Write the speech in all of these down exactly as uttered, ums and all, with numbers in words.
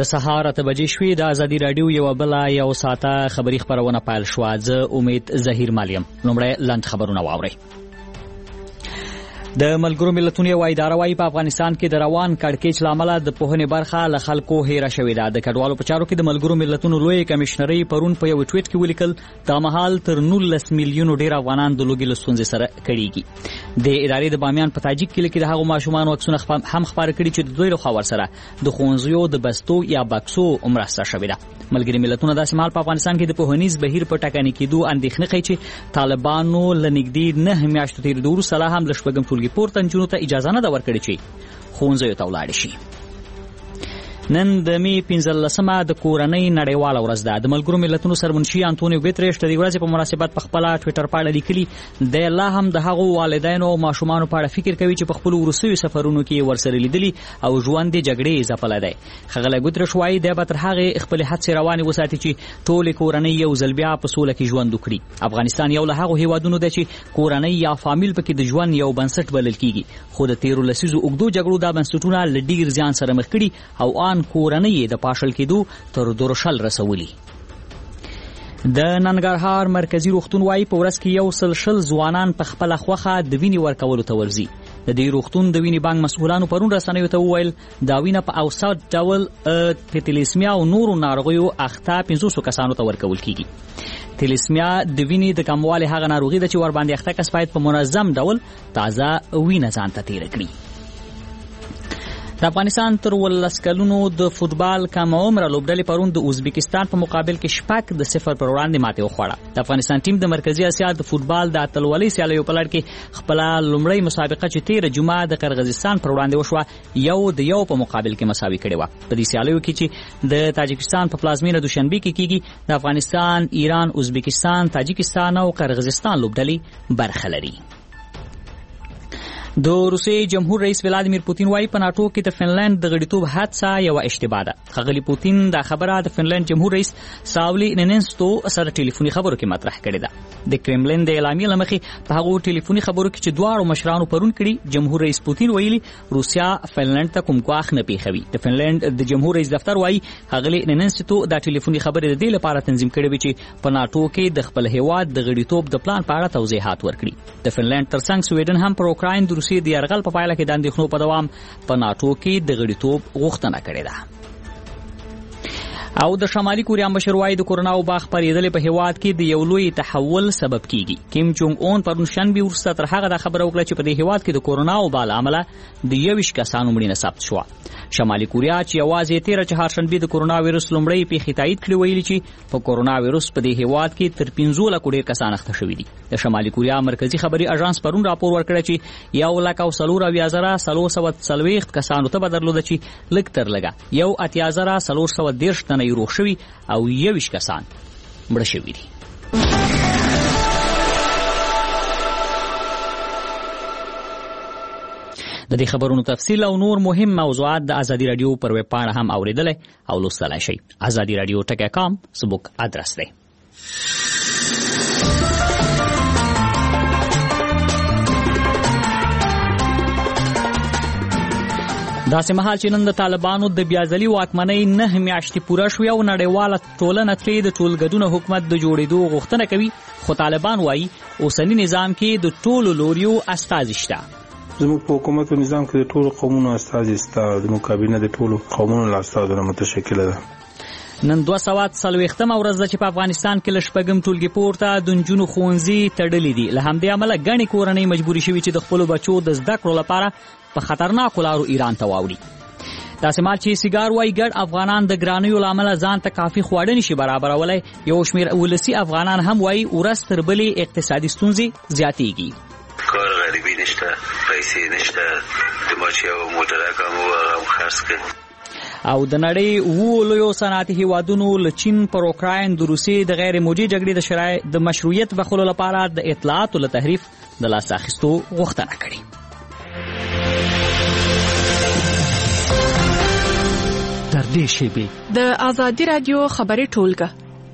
د سهار اته بجې شوې د ازادي راډیو یوه بله یو ساعته خبري خپرونه پیل شوه. زه امید ظهیر مال یم. لومړی لنډ خبرونه واورئ. د ملګرو ملتونو یوه اداره وايي په افغانستان کې د روان کړکېچ له امله د پوهنې برخه له خلکو هیره شوې ده. د کډوالو په چارو کې د ملګرو ملتونو لوی کمشنرۍ پرون په یو ټویټ کې ولیکل دا مهال تر نولس میلیونو ډېر افغانان د لوږې له ستونزې سره کړېږي. د ادارې د بامیان په تاجک کلي کې د هغو ماشومانو عکسونه هم خپاره کړي چې د دوی لخوا ورسره د ښوونځیو د بستو یا بکسو مرسته شوې ده. ملګري ملتونه داسې مهال په افغانستان کې د پوهنیز بهیر په ټاکنې کېدو اندېښنه کوي چې طالبانو له نږدې نهه میاشتو تېرېدو وروسته لا هم له شپږم ټولګي پورته نجونو ته اجازه نه ده ورکړې چې ښوونځیو ته ولاړې شي. نن د می پنځلسمه د کورنۍ نړیواله ورځ ده. د ملګرو ملتونو سرمنشي انټونیو ګوتریش د دې ورځې په مناسبت په خپله ټویټر پاڼه لیکلي دی لا هم د هغو والدینو او ماشومانو په اړه فکر کوي چې په خپلو وروستیو سفرونو کې ورسره لیدلي او ژوند یې جګړې ځپلی دی. ښاغلی ګوتریش وایي دی به تر هغې خپلې هڅې روانې وساتي چې ټولې کورنۍ یو ځل بیا په سوله کې ژوند وکړي. افغانستان یو له هغو هیوادونو دی چې کورنۍ یا فامیل پکې د ژوند یو بنسټ بلل کیږي، خو د تیرو لسیزو اوږدو جګړو دا بنسټونه له ډېر زیان سره مخ کړي او آن کورنۍ د پاشل کېدو تر درشل رسولي. د ننګرهار مرکزی روغتون وايي په ورځ کې یو سل شل ځوانان په خپله خوښه د وینې ورکولو ته ورځي. د دې روغتون د وینې بانک مسؤلانو پرون رسنیو ته وویل دا وینه په اوسط ډول د تلیسمیا او نورو ناروغیو اخته پنځوسو کسانو ته ورکول کیږي. تلیسمیا د وینې د کموالي هغه ناروغي ده چې ورباندې اخته کس باید په منظم ډول تازه وینه ځان ته تیره کړي. د افغانستان تر ولس کلونو د فوټبال کم عمره لوبډلې پرون د ازبکستان په مقابل کې شپږ د صفر پر وړاندې ماتې وخوړه. د افغانستان ټیم د مرکزي اسیا د فوټبال د اتلولۍ سیالیو په لړ کې خپله لومړۍ مسابقه چې تېره جمعه د قرغیزستان پر وړاندې وشوه یو د یو په مقابل کې مساوي کړې وه. په دې سیالیو کې چې د تاجکستان په پلازمینه دوشنبې کې کېږي د افغانستان، ایران، ازبکستان، تاجکستان او قرغیزستان لوبډلې برخه لري. د روسیې جمهور رئیس ولادیمیر پوتین وايي په ناټو کې د فنلند د غړیتوب هڅه یوه اشتباه ده. ښاغلي پوتین دا خبره د فنلند جمهور رئیس ساولی نینستو سره ټلیفوني خبرو کې مطرح کړې ده. د کرملین د اعلامیې له مخې په هغو ټلیفوني خبرو کې چې دواړو مشرانو پرون کړي جمهور رئیس پوتین ویلي روسیا فنلند ته کوم ګواښ نه پیښوي. د فنلند د جمهور رئیس دفتر وايي ښاغلي نینستو دا ټلیفوني خبرې د دې لپاره تنظیم کړې وې چې په ناټو کې د خپل هیواد د غړیتوب د پلان په اړه توضیحات ورکړي. د فنلند ترڅنګ سویډن هم پر اوکراین د روسیې د یرغل په پایله کې د اندېښنو په دوام په ناټو کې د غړیتوب غوښتنه کړې ده. او د شمالي کوریا مشر وايي د کورونا وبا خپرېدلې په هیواد کې د یو لوی تحول سبب کیږي. کیم جونګ اون پرون شنبه وروسته تر هغه دا خبره وکړه چې په دې هیواد کې د کورونا وبا له امله د یوویشت کسانو مړینه ثبت شوه. شمالي کوریا چې یوازې تېره چهارشنبې د کورونا ویروس لومړۍ پیښې تایید کړې ویلي چې په کورونا ویروس په دې هیواد کې تر پنځو لکو ډېر کسان اخته شوي دي. د شمالي کوریا مرکزي خبري اژانس پرون راپور ورکړی چې یو لک او څلور اویا زره څلور سوه څلوېښت کسانو ته به درلوده چې لږ تر لږه یو اتیا زره څلور سوه دېرش تنه یې روغ شوي او یوویشت کسان مړه شوي دي. د دې خبرونو تفصیل او نور مهم موضوعات د ازادي راډیو پر ویب پاڼه هم اوریدلی او لوستلی شئ. ازادي راډیو ټکی کام زموږ ادرس دی. داسې مهال چې نن د طالبانو د بیاځلي واکمنۍ نهه میاشتې پوره شوې او نړیواله ټولنه ترې د ټولګډون حکومت د جوړېدو غوښتنه کوي، خو طالبان وایي اوسني نظام کې د ټولو لوریو استازي شته. زموږ په حکومت او نظام کې د ټولو قومونو استازي شته. زموږ کابینه د ټولو قومونو له استازو متشکله ده. نن دوه سوه څلوېښتمه ورځ ده چې په افغانستان کې له شپږم ټولګي پورته د نجونو ښوونځي تړلي دي. له همدې امله ګڼې کورنۍ مجبورې شوي چې د خپلو بچو د زده کړو لپاره په خطرناکو لارو ایران ته واوړي. داسې مهال چې سیګار وایي ګډ افغانان د ګرانیو له امله ځان ته کافي خواړه نشي برابرولی، یو شمېر ولسي افغانان هم وایي ورځ تر بلې اقتصادي ستونزې زیاتېږي. کار غریبی نشته، پیسې نشته، د ما چې یو موټرک هم و هغه هم خرڅ کړ. او د نړۍ اوو لویو صنعتي هیوادونو له چین پر اوکراین د روسیې د غیر موجي جګړې د شرای د مشروعیت بخښلو لپاره د اطلاعاتو له تحریف د لاس اخیستو غوښتنه کړې. تر دې شیبې د ازادي راډیو خبري ټولګه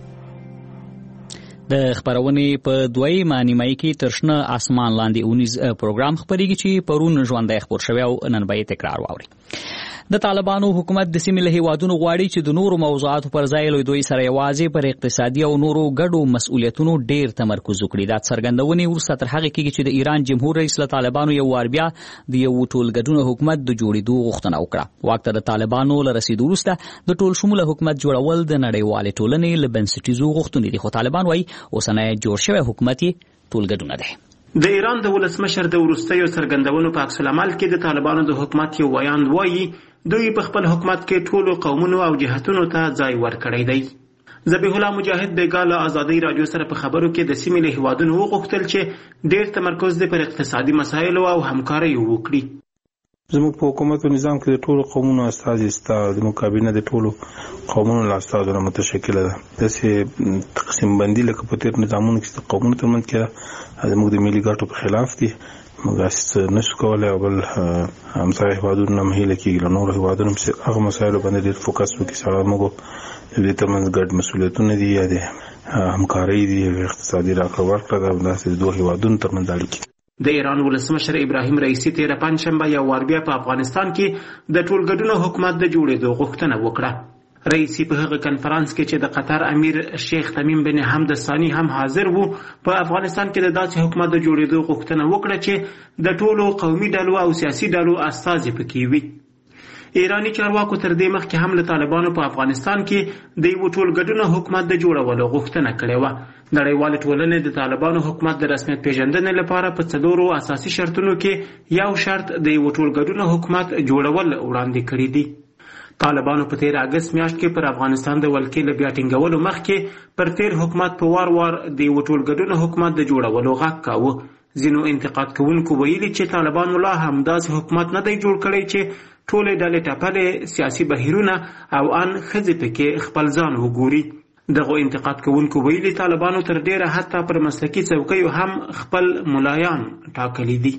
د خبرونې په دویمه نیمایي کې تر شنه اسمان لاندې اونیز پروګرام خپرېږي چې پرون ژوندی خپور شوی او نن به یې تکرار واورئ. د طالبانو حکومت د سیمې له هیوادونو غواړي چې د نورو موضوعاتو پر ځای له دوی سره یوازې پر اقتصادي او نورو ګډو مسؤلیتونو ډیر تمرکز وکړي. دا څرګندونې وروسته تر هغه کېږي چې د ایران جمهور رئیس له طالبانو یو وار بیا د یو ټولګډون حکومت د جوړېدو غوښتنه وکړه. واک ته د طالبانو له رسېدو وروسته د ټول شموله حکومت جوړول د نړیوالې ټولنې له بنسټیزو غوښتنې دي، خو طالبان وايي اوسنی جوړ شوی حکومت یې ټولګډونه دی. د ایران د ولسمشر د وروستیو څرګندونو په عکس العمل کې د طالبانو د حکومت یو ویاند وایي دوی په خپل حکومت کې ټولو قومونو او جهتونو ته ځای ورکړی دی. ذبیح الله مجاهد بیګا له ازادۍ رادیو سره په خبرو کې د سیمې له هیوادونو وغوښتل چې ډېر تمرکز دې پر اقتصادي مسایلو او همکارۍ وکړي. زموږ په حکومت او نظام کې د ټولو قومونو استازي ستا زموږ کابینه د ټولو قومونو له استازو نه متشکله ده. داسې تقسیم بندي لکه په تېر نظامونو کې د قومونو ترمنځ کېده زموږ د ملي ګټو په خلاف دي. موږ هسې نشو کولی او بل همسایه هېوادونو نه مهیله کېږي له نورو هېوادونو پسې هغه مسایلو باندې ډېر فوکس وکړي. سره موږ د دې ترمنځ ګډ مسؤلیتونه دي یا د همکارۍ دي اقتصادي راکړه ورکړه ده، داسې د دوه هېوادونو ترمنځ اړیکې. د ایران ولسمشر ابراهیم رئیسی تیره پنجشنبه یو وار بیا په افغانستان کې د ټولګډون حکومت د جوړېدو غوښتنه وکړه. رئیسی په هغه کنفرانس کې چې د قطر امیر شیخ تمیم بن حمد الثانی هم حاضر وو په افغانستان کې د داسې حکومت د جوړېدو غوښتنه وکړه چې د ټولو قومي ډلو او سیاسي ډلو استازي پکې وي. ایرانی چارواکو تر دې مخکې هم له طالبانو په افغانستان کې د یو ټولګډون حکومت د جوړولو غوښتنه کړې وه. نړیوالې ټولنې د طالبانو حکومت د رسمیت پیژندنې لپاره په څلورو اساسي شرطونو کې یو شرط د یو ټولګډون حکومت جوړول وړاندې کړي دي. طالبانو په تیر اگست میاشت کې پر افغانستان د ولکې له بیا ټینګولو مخکې پر تیر حکومت په وار وار د یو ټولګډون حکومت د جوړولو غږ کاوه. ځینو انتقاد کوونکو ویلي چې طالبانو لا هم داسې حکومت نه دی جوړ کړی چې ټولې ډلې ټپلې سیاسي بهیرونه او ان ښځې پکې خپل ځان وګوري. دغه انتقاد کوونکو ویلي طالبانو تر ډیره حتی پر مسلکي څوکیو هم خپل ملایان ټاکلي دي.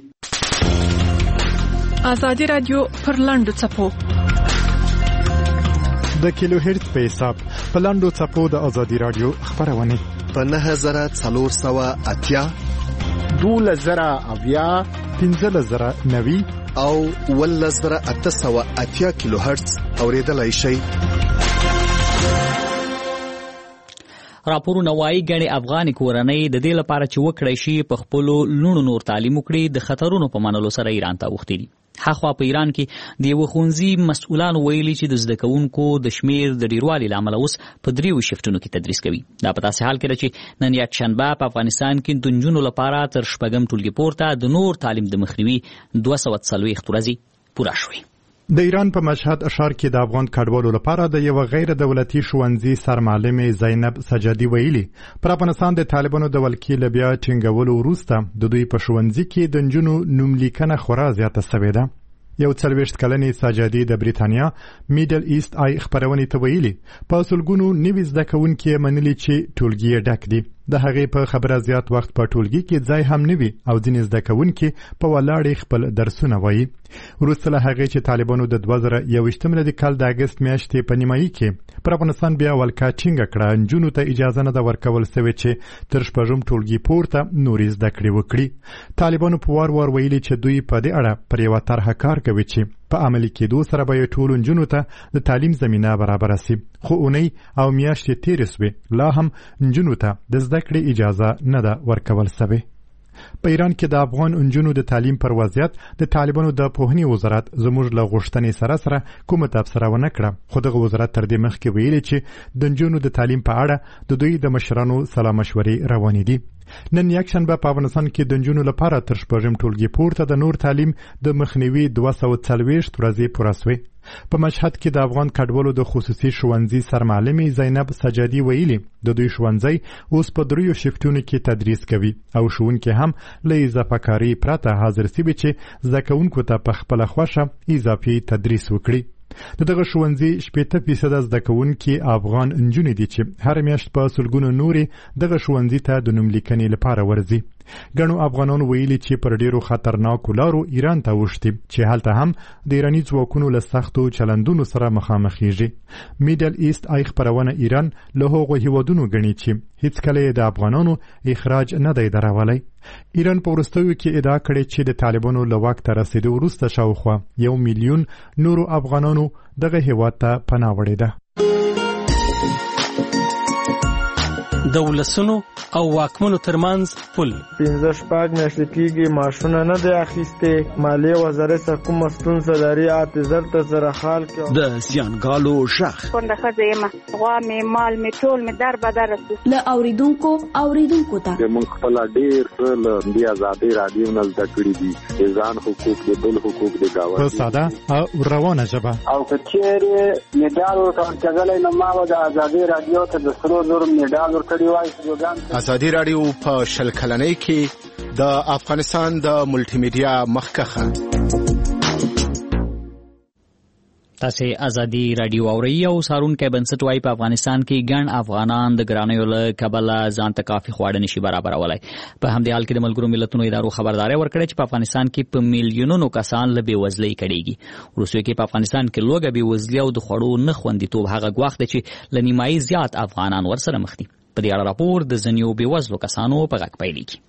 ازادي رادیو پر لاندو څپو د کیلو هرتز په حساب په لاندو څپو د ازادي رادیو خبرونه په نه زره څلور سوه اتیا دوله زره اویا پنځه زره نوي او اوله زره اته سوه اتیا کیلو هرتز اوریدلای شئ. راپورونه وايي ګڼې افغاني کورنۍ د دې لپاره چې وکړی شي په خپلو لوڼو نور تعلیم وکړي د خطرونو په منلو سره ایران ته اوښتي دي. هاخوا په ایران کې د یوه ښوونځي مسؤلانو ویلي چې د زده کوونکو د شمیر د ډیروالي له امله اوس په دریو شفتونو کې تدریس کوي. دا په داسې حال کې ده چې نن یکشنبه په افغانستان کې د نجونو لپاره تر شپږم ټولګي پورته د نور تعلیم د مخنیوي دوه سوه څلوېښت ورځې پوره شوې. د ایران په مشهد اشار کې د افغان کډوالو لپاره د یو غیر دولتي ښوونځي سرمعلم زینب سجادي ویلي پر افغانستان د طالبانو د ولکې له بیا ټینګولو وروسته د دوی په ښوونځي کې د نجونو نوملیکنه خورا زیاته سوې ده. یو څلوېښت کلنې سجادي د بریتانیا میډل ایست آی خبرونې ته ویلي په سلګونو نوي زده کوونکي یې منلي چې ټولګي یې ډک دي. د هغې په خبره زیات وخت په ټولګي کې ځای هم نه وي او ځینې زده کوونکي په ولاړې خپل درسونه وایي. وروسته له هغې چې طالبانو د دوه زره یوویشتم میلادي کال د اګست میاشتې په نیمایي کې پر افغانستان بیا ولکه ټینګه کړه، نجونو ته اجازه نه ده ورکول سوې چې تر شپږم ټولګي پورته نورې زده کړې وکړي. طالبانو په وار وار ویلي چې دوی په دې اړه پر یوه طرحه کار کوي چې په عملي کېدو سره به یې ټولو نجونو ته د تعلیم زمینه برابره سي. خو اونۍ او میاشتې تېرې سوې لا هم نجونو ته د زده کړې اجازه نه ده ورکول سوې. په ایران کې د افغان نجونو د تعلیم پر وضعیت د طالبانو د پوهنې وزارت زموږ له غوښتنې سره سره کومه تبصره ونه کړه، خو دغه وزارت تر دې مخکې ویلي چې د نجونو د تعلیم په اړه د دوی د مشرانو سلا مشورې روانې دي. نن یکشنبه په افغانستان کې د نجونو لپاره تر شپږم ټولګي پورته د نور تعلیم د مخنیوي دوه سوه څلوېښت ورځې پوره سوې. په مشهد کې د افغان کډوالو د خصوصي ښوونځي سرمعلمې زینب سجادي ویلي د دوی ښوونځی اوس په دریو شفتونو کې تدریس کوي او ښوونکي هم له اضافه کاري پرته حاضر سوي چې زده کوونکو ته په خپله خوښه اضافي تدریس وکړي. د دغه ښوونځي شپېته فیصده زده کوونکي افغان نجونې دي چې هر میاشت په سلګونو نورې دغه ښوونځي ته د نوملیکنې لپاره ورځي. ګڼو افغانانو ویلي چې پر ډیرو خطرناکو لارو ایران ته وشتي چې هلته هم د ایراني ځواکونو له سختو چلندونو سره مخامخېږي. میډل ایست آی خپرونه ایران له هغو هیوادونو ګڼي چې هیڅ کله د افغانانو اخراج نه دی درولی. ایران په وروستیو کې ادعا کړې چې د طالبانو له واک ته رسېدو وروسته شاوخوا یو میلیون نورو افغانانو دغه هیواد ته پناه وړې ده. د ولسونو او واکمنو ترمنځ پل پنځه شپږ میاشتې کېږي معاشونه نه دی اخیستې. مالیې وزارت څخه کومه ستونزه لري اته زر ته زره حال کې د زیانګالو غږ کونډه ښځه یم، غوا مې مال مې ټول مې در بدر رسي له اوریدونکو اوریدونکو ته موږ خپل ډېر څه له دې ازادۍ راډیو نه زده کړي دي، د ځان حقوق د بل حقوق د ګاونډي په ساده او روانه ژبه. او که چېرې مډال ورکول کېدلی نو ما به د ازادۍ راډیو ته د سرو زرو مډال ورکړی وای. ازادي راډیو په شل کلنۍ کې د افغانستان د ملټي میډیا مخکخه. تاسو ازادي رادیو اورئ او سارونکو بنسټ وای په افغانستان کې ګڼ افغانان د ګرانیو له کبله ځان ته کافي خواړه نشي برابرولای. په همدې حال کې د ملګرو ملتونو ادارو خبرداري ورکړه چې په افغانستان کې په میلیونونو کسان له بېوزلۍ کړيږي. وروسته کې په افغانستان کې لوګه بېوزلۍ او د خوړو نه خوندیتوب هغه ګواښ دی چې له نیمایي زیات افغانان ورسره مخ دي. په دې اړه راپور د ځینو بېوزلو کسانو په غږ پیلېږي.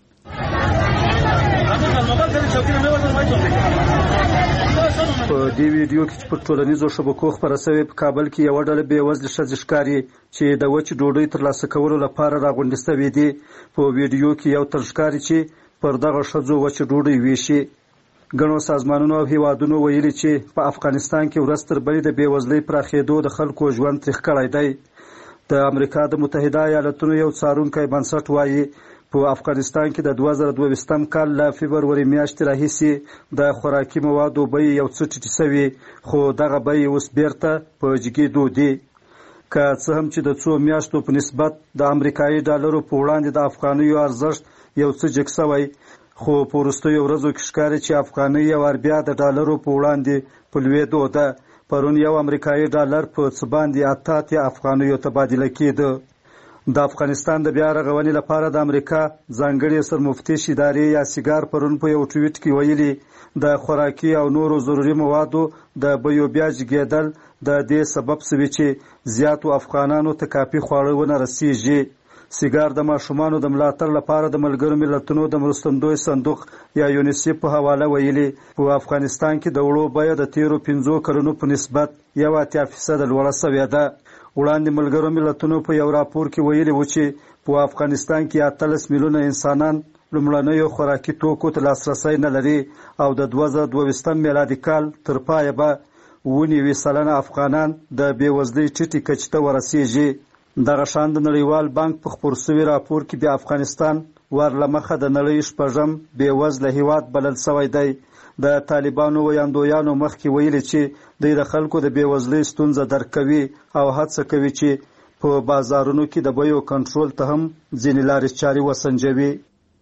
په دې ویډیو کې په ټولنیزو شبکو خبره شوې په کابل کې یو ډله بېوزله ښځې ښکاري چې د وچې ډوډۍ ترلاسه کولو لپاره راغونډې شوې دي. په ویډیو کې یو تن ښکاري چې پر دغه ښځو وچې ډوډۍ ویشي. ګڼو سازمانونو او هیوادونو ویلي چې په افغانستان کې ورځ تر بلې د بېوزلۍ پراخېدو د خلکو ژوند تریخ کړی دی. د امریکا د متحده ایالتونو یو څارونکی بنسټ وایي په افغانستان کې د دوه زره دوه کال له فبروري میاشتې راهیسې د خوراکي موادو بیې یو څه ټیټې شوې، خو دغه بیې اوس بیرته په جګېدو دي. که څه هم چې د څو میاشتو په نسبت د امریکایي ډالرو په وړاندې د افغانیو ارزښت یو څه جګ شوی، خو په وروستیو ورځو کې ښکاري چې افغانۍ یو وار بیا د ډالرو په وړاندې په لوېدو ده. پرون یو امریکایي ډالر په څه باندې اته اتیا افغانیو تبادله کېده. د افغانستان د بیا رغونې لپاره د امریکا ځانګړې سرمفتش ادارې یا سیګار پرون په یو ټویټ کې ویلي د خوراکي او نورو ضروري موادو د بیو بیا جګېدل د دې سبب شوي چې زیاتو افغانانو ته کافي خواړه ونه رسیږي. سیګار د ماشومانو د ملاتړ لپاره د ملګرو ملتونو د مرستندوی صندوق یا یونیسیف په حواله ویلي په افغانستان کې د وړو بیه د تیرو پنځو کلونو په نسبت یو اتیا فیصده لوړه شوې ده. وړاندې ملګرو ملتونو په یو راپور کې ویلي و چې په افغانستان کې اتلس میلیونه انسانان لومړنیو خوراکي توکو ته لاسرسی نه لري او د دوه زره دوه میلادي کال تر پایه به اوه نوي سلنه افغانان د بېوزلۍ ټیټې کچې ته ورسیږي. دغه شان د نړیوال بانک په خپور شوي راپور کې بیا افغانستان ورلمخه د نړۍ شپږم بېوزله هیواد بلل شوی دی. د طالبانو ویاندویانو مخکې ویلي چې دوی د خلکو د بېوزلۍ ستونزه درک کوي او هڅه کوي چې په بازارونو کې د بیو کنټرول ته هم ځینې لارې چارې وسنجوي.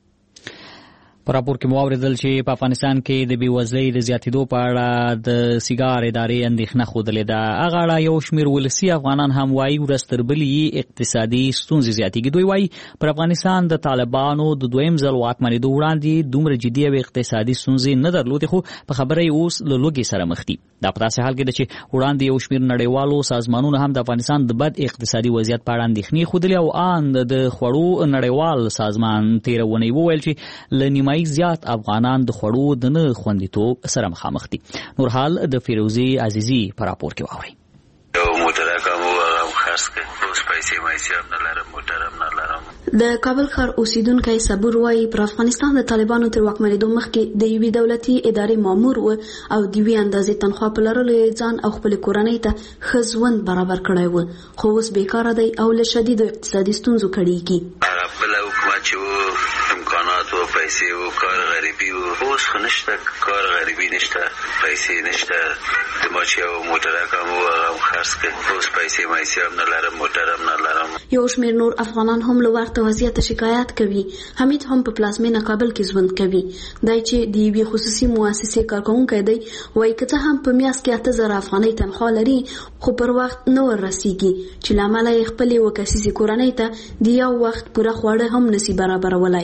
په راپور کې مو اورېدل چې په افغانستان کې د بېوزلۍ د زیاتېدو په اړه د سیګار ادارې اندېښنه ښودلې ده. هغه اړه یو شمېر ولسي افغانان هم وایي ورځ تر بلې یې اقتصادي ستونزې زیاتېږي. دوی وایي پر افغانستان د طالبانو د دویم ځل واکمنېدو وړاندې دومره جدي او اقتصادي ستونزې نه درلودې، خو په خبره یې اوس له لوږې سره مخ دي. دا په داسې حال کې ده چې وړاندې یو شمېر نړیوالو سازمانونو هم د افغانستان د بد اقتصادي وضعیت په اړه اندېښنې ښودلې او ان د خوړو نړیوال سازمان تېره اونۍ وویل چې له نیمایي زیات افغانان د خوړو د نه خوندیتوب سره مخامخ دي. نور حال د فیروزي عزیزي په راپور کې واورئ. یو موټر کوم هغه خرڅ کړ، اوس پیسې مایسي هم نه لرم، موټر هم نه لرم. د کابل ښار اوسیدونکی صبور وایي پر افغانستان د طالبانو تر واکمنېدو مخکې د یوې دولتي ادارې مامور و او د یوې اندازې تنخوا په لرلو یې ځان او خپلې کورنۍ ته ښه ژوند برابر کړی و، خو اوس بیکاره دی او له شدیدو اقتصادي ستونزو کړېږي. هغه بله حکومت چې و امکانات و پیسې و کار غریبي و، اوس خو نشته، کار غریبي نشته، پیسې نشته. د ما چې یو موټرک هم و هغه هم خرڅ کړ، اوس پیسې مایسي هم نه لرم، موټر هم نه لرم. یو شمېر نور افغانان هم له ورته وضعیته شکایت کوي. حمید هم په پلازمینه کابل کې ژوند کوي. دی چې د یوې خصوصي مؤسسې کارکوونکی دی وایي که څه هم په میاشت کې اته زره افغانۍ تنخوا لري خو پر وخت نه وررسیږي چې له امله یې خپلې اووه کسیزې کورنۍ ته د یو وخت پوره خواړه هم نشي برابرولای.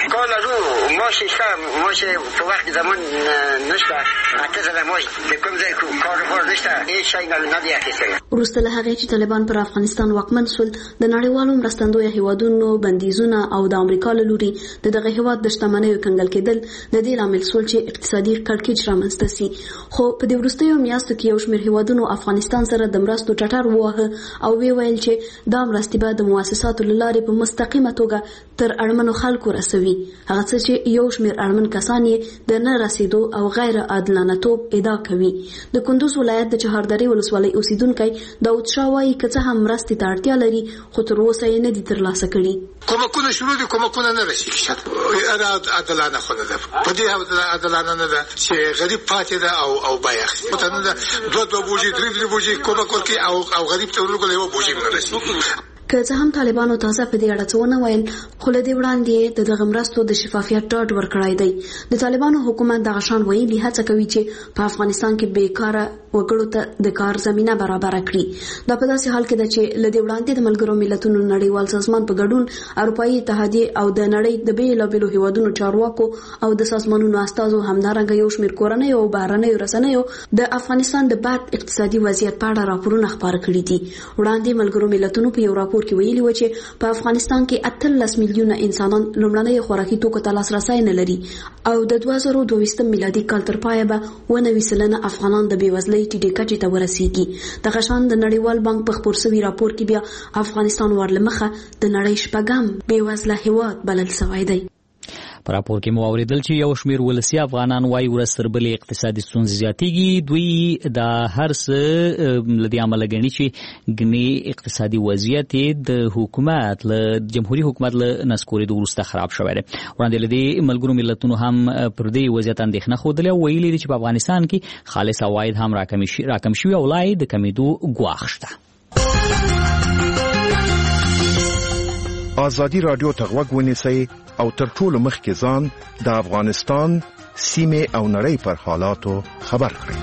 کار لرو ماش شته ماش په وخت زمان نشته اته زره ماش د کوم ځای کار کار نشته هیڅ شی نه دی اخیستل. وروسته له هغې چې طالبان پر افغانستان واکمن شول د نړیوالو مرستندویه هیوادونو بندیزونه او د امریکا له لوري د دغه هیواد د شتمنیو کنګل کېدل د دې لامل شول چې اقتصادي کړکېچ رامنځته سي. خو په دې وروستیو میاشتو کې یو شمېر هیوادونو افغانستان سره د مرستو ټټر وواهه او ویې ویل چې دا مرستې به د مؤسساتو له لارې په مستقیمه توګه تر اړمنو خلکو رسوي، هغه څه چې یو شمېر اړمن کسان یې د نه رسیدو او غیر عادلانه توب ادعا کوي. د کندوز ولایت د چهاردرې ولسوالۍ اوسیدونکی داود شاه وایي که څه هم مرستې ته اړتیا لري خو تر اوسه یې نه دي ترلاسه کړي. کومکونه شروع دي، کومکونه نه رسېږي. عادلانه خو نه ده، په دې عادلانه نه ده چې غریب پاتې ده او او بیه اخلي. متنه ده دوه دوه بوجي درې درې بوجي کومک ورکوي او او غریب ته ورکوي یو بوجي نه رسېږي. که څه هم طالبانو تازه په دې اړه څه ونه ویل خو له دې وړاندې د دغه مرستو د شفافیت ډاډ ورکړی دی. د طالبانو حکومت دغه شان ویلي هڅه کوي چې په افغانستان کې بیکاره وګړو ته د کار زمینه برابره کړي. دا په داسې حال کې ده چې له دې وړاندې د ملګرو ملتونو نړیوال سازمان په ګډون اروپایي اتحادیې او د نړۍ د بېلابېلو هیوادونو چارواکو او د سازمانونو استازو همدارنګه یو شمېر کورنیو او بهرنیو رسنیو د افغانستان د بد اقتصادي وضعیت په اړه راپورونه خپاره کړي دي. وړاندې ملګرو ملتونو په یو راپور کې ویلي و چې په افغانستان کې اتلس میلیونه انسانان لومړنۍ خوراکي توکو ته لاسرسی نه لري او د دوه زره دوه میلادي کال تر پایه به اوه نوي سلنه افغانان د بېوزلۍ ټیټې کچې ته ورسیږي. دغه شان د نړیوال بانک په خپور شوي راپور کې بیا افغانستان ورلمخه د نړۍ شپږم بېوزله هیواد بلل شوی دی. په راپور کې مو اوریدل چې یو شمېر ولسي افغانان وایي ورځ تر بلې اقتصادي ستونزې زیاتېږي. دوی د هر څه له دې امله ګڼي چې ګنې اقتصادي وضعیت د حکومت له جمهوري حکومت له نسکورېدو وروسته خراب شوی دی. وړاندې له دې ملګرو ملتونو هم پر دې وضعیت اندېښنه ښودلې او ویلي دي چې په افغانستان کې خالص عواید هم راکم شوي او لا یې د کمېدو ګواښ شته. ازادي راډیو ته غوږ ونیسئ او تر ټولو مخکې ځان د افغانستان سیمې او نړۍ پر حالاتو خبر کړئ.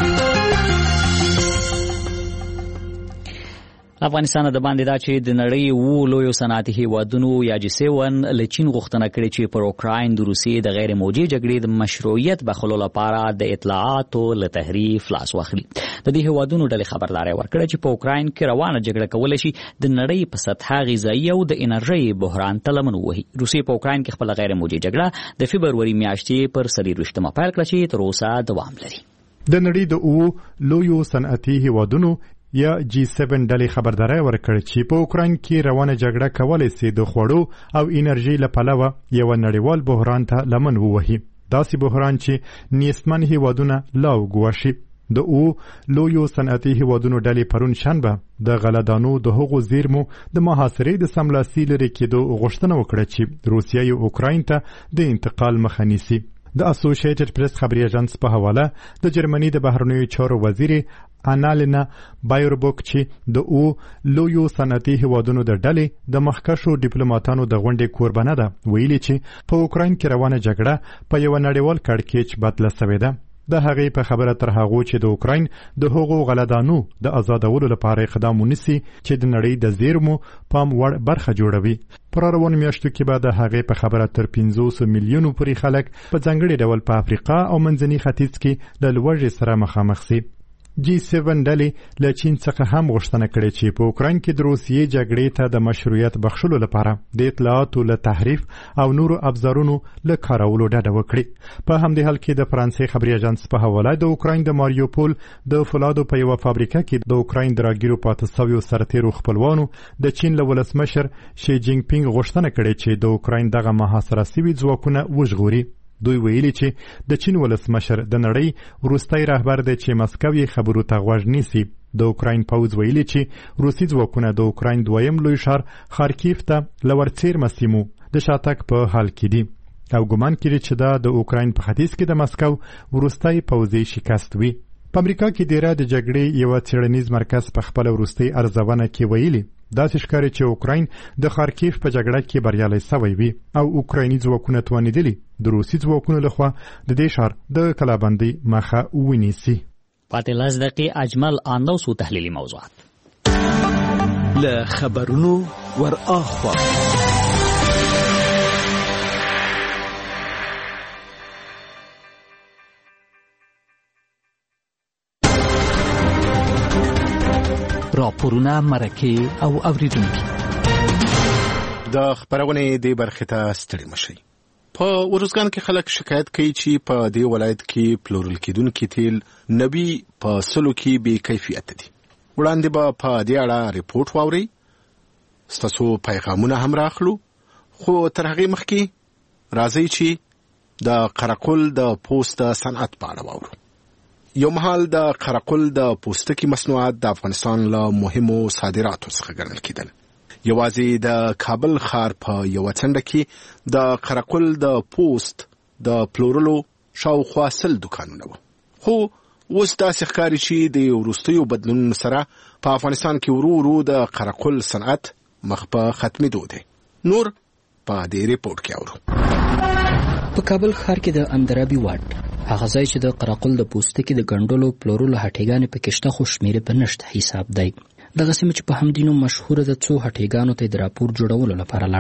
افغانستان د باندې دا چې د نړۍ وو لویو صنعتي هیوادونو یا جی سیون له چین غوښتنه کړې چې پر اوکراین د روسیې د غیر موجي جګړې د مشروعیت بخښلو لپاره د اطلاعاتو له تحریف لاس واخلي. د دې هیوادونو ډلې خبرداری ورکړه چې په اوکراین کې روانه جګړه کولی شي د نړۍ په سطحه غذایي او د انرژۍ بحران ته لمن ووهي. روسیې په اوکراین کې خپله غیر موجي جګړه د فبروري میاشتې پر څلېرویشتمه پیل کړه چې تر اوسه دوام لري. د نړۍ د اوو لویو صنعتي هیوادونو یا جی سیون ډلې خبرداری ورکړه چې په اوکراین کې روانه جګړه کولی سي د خوړو او انرژۍ له پلوه یو نړیوال بحران ته لمن ووهي. داسې بحران چې نیستمن هیوادونه لا وګواښي. د او لویو صنعتي هیوادونو ډلې پرون شنبه د غلهدانو د هغو زیرمو د محاصرې د سملاسي لرې کېدو غوښتنه وکړه چې روسیه یې اوکراین ته د انتقال مخه نیسي. د اسوسییټډ پریس خبري اژانس په حواله د جرمني د بهرنیو چارو وزیر انالینا بایربوک چې د او لویو صنعتي هیوادونو د ډلې د مخکښو ډیپلوماټانو د غونډې کوربانه ده ویلي چې په اوکراین کې روانه جګړه په یو نړیوال کړکېچ بدله شوې ده. د هغې په خبره تر هغو چې د اوکراین د هغو غلهدانو د آزادولو لپاره اقدام ونیسي چې د نړۍ د زیرمو پام وړ برخه جوړوي. پر روانو میاشتو کې به د هغې په خبره تر پنځوس میلیونو پورې خلک په ځانګړي ډول په افریقا او منځني ختیځ کې له لوږې سره مخامخ سي. جی سیون ډلې له چین څخه هم غوښتنه کړې چې په اوکراین کې د روسیې جګړې ته د مشروعیت بخښلو لپاره د اطلاعاتو له تحریف او نورو ابزارونو له کارولو ډډه وکړي. په همدې حال کې د فرانسې خبري اژانس په حواله د اوکراین د ماریوپول د فولادو په یوه فابریکه کې د اوکراین د راګیرو پاتې شویو سرتیرو خپلوانو د چین له ولسمشر شي جینګ پینګ غوښتنه کړې چې د اوکراین دغه محاصره شوي ځواکونه وژغوري. دوی ویلي چې د چین ولسمشر د نړۍ وروستی رهبر دی چې مسکو یې خبرو ته غوږ نیسي. د اوکراین پوځ ویلي چې روسي ځواکونه د اوکراین دویم لوی ښار خارکیف ته له ورڅېرمه سیمو د شاتګ په حال کې دي او ګمان کړي چې دا د اوکراین په ختیځ کې د مسکو وروستی پوځي شکست وي. په امریکا کې دیره د جګړې یو څېړنیز مرکز په خپل وروستۍ ارزونه کې ویلي داسې ښکاري چې اوکراین د خارکیف په جګړه کې بریالی سوی وي او اوکرایني ځواکونه توانېدلي د روسي ځواکونو لخوا د دې ښار د کلابندۍ مخه ونیسي. پاتې لس دقیقې اجمل اندوس و تحلیلي موضوعات له خبرونو ور اخوا راپورونه، مرکې او اوریدونکي. د خبرونې د برخې ته ستړي مشي. په ورزګان کې خلک شکایت کوي چې په دې ولایت کې پلورل کېدونکي تیل نوي په سلو کې بې کیفیت دي. وړاندې به په دې اړه ریپورت واوري. ستاسو پیغامونه هم راخلو، خو تر هغې مخکې راځي چې د قرقل د پوست صنعت په اړه واورو. یو مهال د قرقل د پوستکي مصنوعات د افغانستان له مهمو صادراتو څخه ګڼل کېدل. یوازې د کابل ښار په یوه څنډه کې د قرقل د پوست د پلورلو شاوخوا سل دوکانونه وو. خو اوس داسې ښکاري چې د وروستیو بدلونونو سره په افغانستان کې ورو ورو د قرقل صنعت مخ په ختمېدو دی. نور په دې ریپورت کې اورو. په کابل ښار کې د اندرابي واټ هغه ځای چې د قرقل د پوستکي د ګنډلو پلورلو هټیګانې پکې شته، خو شمېرې په نشته حساب دی. دغه سیمه چې په همدینو مشهوره ده، څو هټیګانو ته د راپور جوړولو لپاره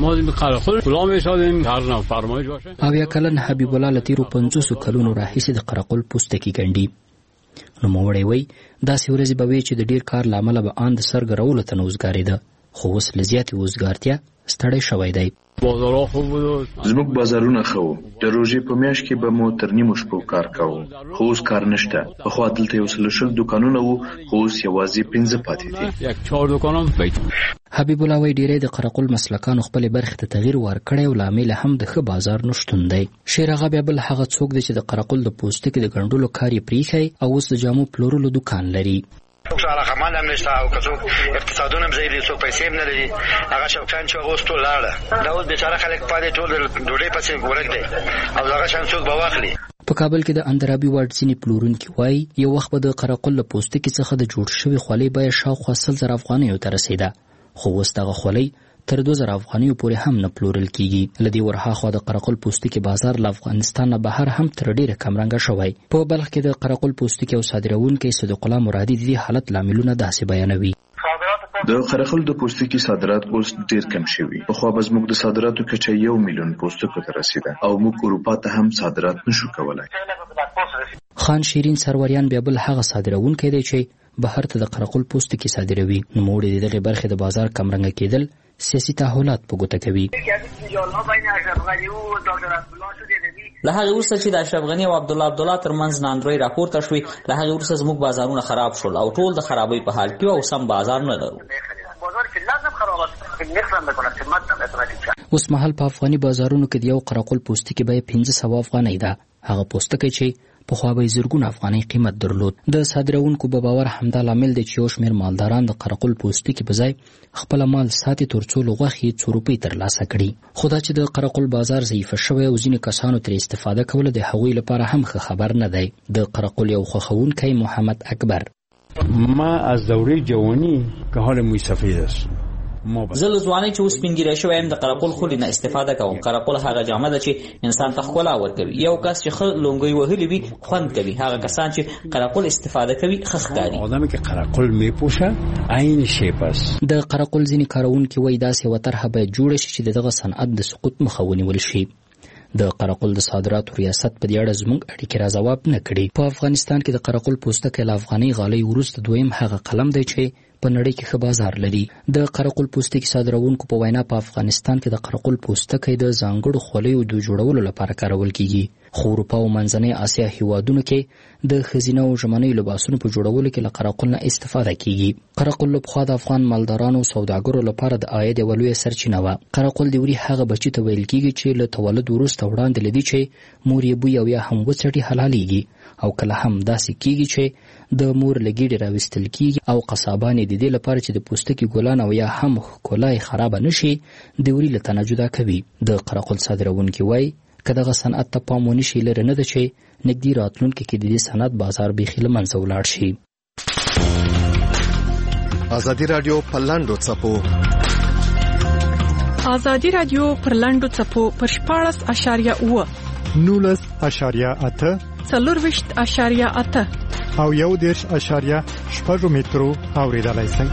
لاړم. او یا کلن حبیب الله له تیرو پنځوسو کلونو راهیسې د قرقل پوستکي ګنډي. نوموړی وایي داسې ورځې به وي چې د ډېر کار له امله به آن د سر ګرولو ته نه وزګارېده، خو اوس له زیاتې وزګارتیا ستړی شوی دی. زموږ بازارونه ښه وو. د روژې په میاشت کې به مو تر نیمو شپو کار کوو، خو اوس کار نشته. پخوا دلته یو سل شل دوکانونه وو، خو اوس یوازې پنځه پاتې دي. حبیب الله وایي ډېری د قرقل مسلکانو خپلې برخې ته تغییر ورکړی او له امله هم د ښه بازار نشتون دی. شیر هغه بیا بل هغه څوک دی چې د قرقل د پوستکي د ګنډلو کار یې پریښی او اوس د جامو پلورلو دوکان لري. څوک علاقه مند هم نشته او که څوک اقتصادونه هم ضعیف دي، څوک پیسې هم نه لري. هغه شوقیان چې هغه اوس ټول لاړه، دا اوس بیچاره خلک پاتې ټول د ډوډۍ پسې ورک دی او هغه شان څوک به واخلي. په کابل کې د اندرابي واټ ځینې پلورونکي وایي یو وخت به د قرقل له پوستکي څخه د جوړ شوي خولۍ بیه شاوخوا سل زره افغانیو ته رسېده، خو اوس دغه خولۍ تر دوه زره افغانیو پورې هم نه پلورل کیږي. له دې ورهاخوا د قرقل پوستکي بازار له افغانستان نه بهر هم تر ډېره کمرنګه شوی. په بلخ کې د قرقل پوستکي او صادروونکي صدیق الله مرادي د دې حالت لاملونه داسې بیانوي. د قرقل د پوستکي صادرات اوس ډیر کم شوي. پخوا به زموږ د صادراتو کچه یو میلیون پوستکو ته رسیده او موږ اروپا ته هم صادرات نشو کولای. خان شیرین سروریان بیا بل هغه صادروونکی دی چې بهر ته د قرقل پوستکي صادروي. نوموړی د دغې برخې د بازار کمرنګه کېدل سیاسي تحولات په ګوته کوي. له هغې وروسته چې د اشرف غني او عبدالله عبدالله ترمنځ ناندروی راپورته شوې، له هغې وروسته زموږ بازارونه خراب شول او ټول د خرابۍ په حال کې او سم بازار نه لرو. اوس مهال په افغاني بازارونو کې د یو قرقل پوستکي بیه پنځه سوه افغانۍ ده. هغه پوستکی چې پخوا به یې زرګونه افغانۍ قیمت درلود. د صادروونکو په باور همدا لامل دی چې یو شمېر مالداران د قرقل پوستکي په ځای خپله مال ساتي تر څو له غوښې څو روپۍ ترلاسه کړي. خو دا چې د قرقل بازار ضعیفه شوی او ځینې کسانو ترې استفاده کوله د هغوی لپاره هم ښه خبر نه دی. د قرقل یو خوښوونکی محمد اکبر: ما از دوره جوانی که حال موی سفید است. زه له ځوانۍ چې اوس سپین ږیری شوی یم د قرقل خولې نه استفاده کوم. قرقل هغه جامه ده چې انسان ته ښکلا ورکوي. یو کس چې ښه لونګۍ وهلي وي خوند کوي. هغه کسان چې قرقل استفاده کوي ښه ښکاري. آدمی که قرقل میپوشه عین شیپ است. د قرقل ځینې کاروونکي وایي داسې یوه طرحه باید جوړه شي چې د دغه صنعت د سقوط مخه ونیول شي. د قرقل د صادراتو ریاست په دې اړه زموږ اړیکې را ځواب نه کړي. په افغانستان کې د قرقل پوستکی له افغاني غالۍ وروسته دویم هغه قلم دی چې په نړۍ کې ښه بازار لري. د قرقل پوستکي صادروونکو په وینا په افغانستان کې د قرقل پوستکی د ځانګړو خولیو د جوړولو لپاره کارول کیږي، خو اروپا او منځنۍ اسیا هیوادونو کې د ښځینه او ژمنیو لباسونو په جوړولو کې له قرقل نه استفاده کیږي. قرقل له پخوا د افغان مالدارانو او سوداګرو لپاره د عاید یوه لویه سرچینه وه. قرقل د وړي هغه بچي ته ویل کیږي چې له تولد وروسته وړاندې له دې چې مور یې بوی او یا هم وڅټي حلالېږي، او کله هم داسې کیږي چې د مور له ګېډې راویستل کیږي او قصابان یې د دې لپاره چې د پوستکي ګلان او یا هم ښکلا یې خرابه نه شي د وړي له تنه جدا کوي. د قرقل صادروونکي وایي که دغه صنعت ته پام ونه شي لرې نه ده چې نږدې راتلونکي کې د دې صنعت بازار بیخي له منځه ولاړ شي. ازادي راډیو په لاندو څپو ازادي راډیو پر لاندو څپو پر شپاړس اشاریه اوه نولس اشاریه اته څلورویشت اشاریه اته او یو دېرش اشاریه شپږ مترو اورېدلای شئ.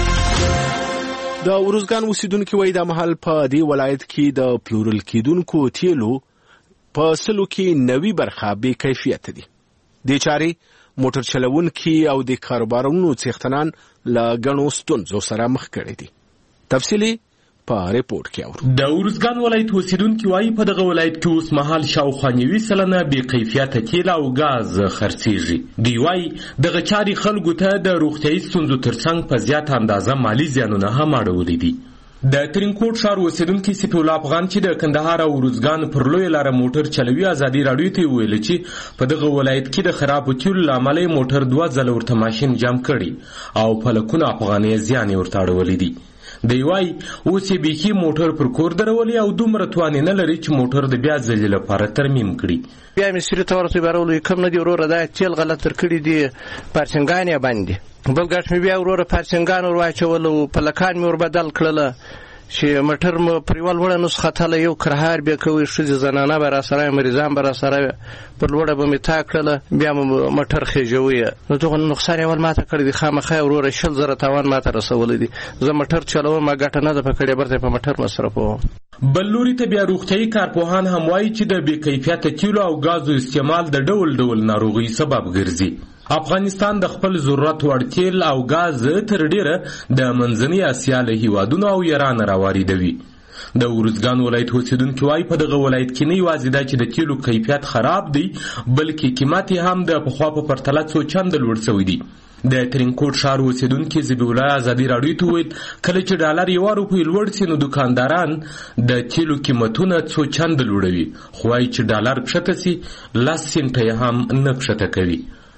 د ورزګان اوسیدونکي وایي دا مهال په دې ولایت کې د پلورل کېدونکو تیلو په سلو کې نوي برخه بې کیفیت دي. دې چارې موټر چلوونکي او د کاروبارونو څښتنان له ګڼو ستونزو سره مخ کړي دي. تفصیلي په ریپورت کې اورو. د ارزګان ولایت اوسیدونکي وایي په دغه ولایت کې اوس مهال شاوخوا نوي سلنه بې کیفیته تیل او ګاز خرڅېږي. دوی وایي دغه چارې خلکو ته د روغتیایي ستونزو ترڅنګ په زیاته اندازه مالي زیانونه هم اړولي دي. د ترینکوټ ښار اوسیدونکي سیف الله افغان چې د کندهار او ارزګان پر لویه لاره موټر چلوي ازادي راډیو ته وویل چې په دغه ولایت کې د خرابو تیلو له امله موټر دوه ځله ورته ماشین جام کړي او په لکونو افغانۍ زیان یې ورته اړولی دي. دی وایي اوس یې بیخي موټر پر کور درولي او دومره توان نه لري چې موټر د بیا ځلې لپاره ترمیم کړي. بیا مې سرې ته ورته بیارولو کم نه دي وروره دا تیل غلط تر کړي دي پارسنګان یې باندې بل ګټ مې بیا وروره پارسنګان ور واچولو پلکان مې ور بدل کړله چې موټر مو پر یوه لوړه نسخه تله یو کرهار بیا کوي ښځې زنانه به راسره مریضان به راسره پر لوړه به مې تا کړله بیا مو موټر خېژوي نو دغه نقصان یې اول ماته کړی دی خامخا وروره شل زره تاوان ماته رسولی دی. زه موټر چلوم ما ګټه نه ده په کړې برته په موټر مصرفوم. بل لوري ته بیا روغتیایي کارپوهان هم وایي چې د بې کیفیته تیلو او ګازو استعمال د ډول ډول ناروغۍ سبب ګرځي. افغانستان د خپل ضرورت وړ تیل او ګاز تر ډیره د منځنۍ اسیا له هیوادونو او ایران راواردوي. د ارزګان ولایت اوسیدونکي وایي په دغه ولایت کې نه یوازې دا چې د تیلو کیفیت خراب دی بلکې قیمت یې هم د پخوا په پرتله څو چنده لوړ شوی دی. د ترینکوټ ښار اوسیدونکي ذبیح الله ازادي راډیو ته وویل کله چې ډالر یوه روپۍ لوړ سي نو دوکانداران د تیلو قیمتونه څو چنده لوړوي خو وایي چې ډالر کښته سي لس سنټه یې هم نه کښته کوي.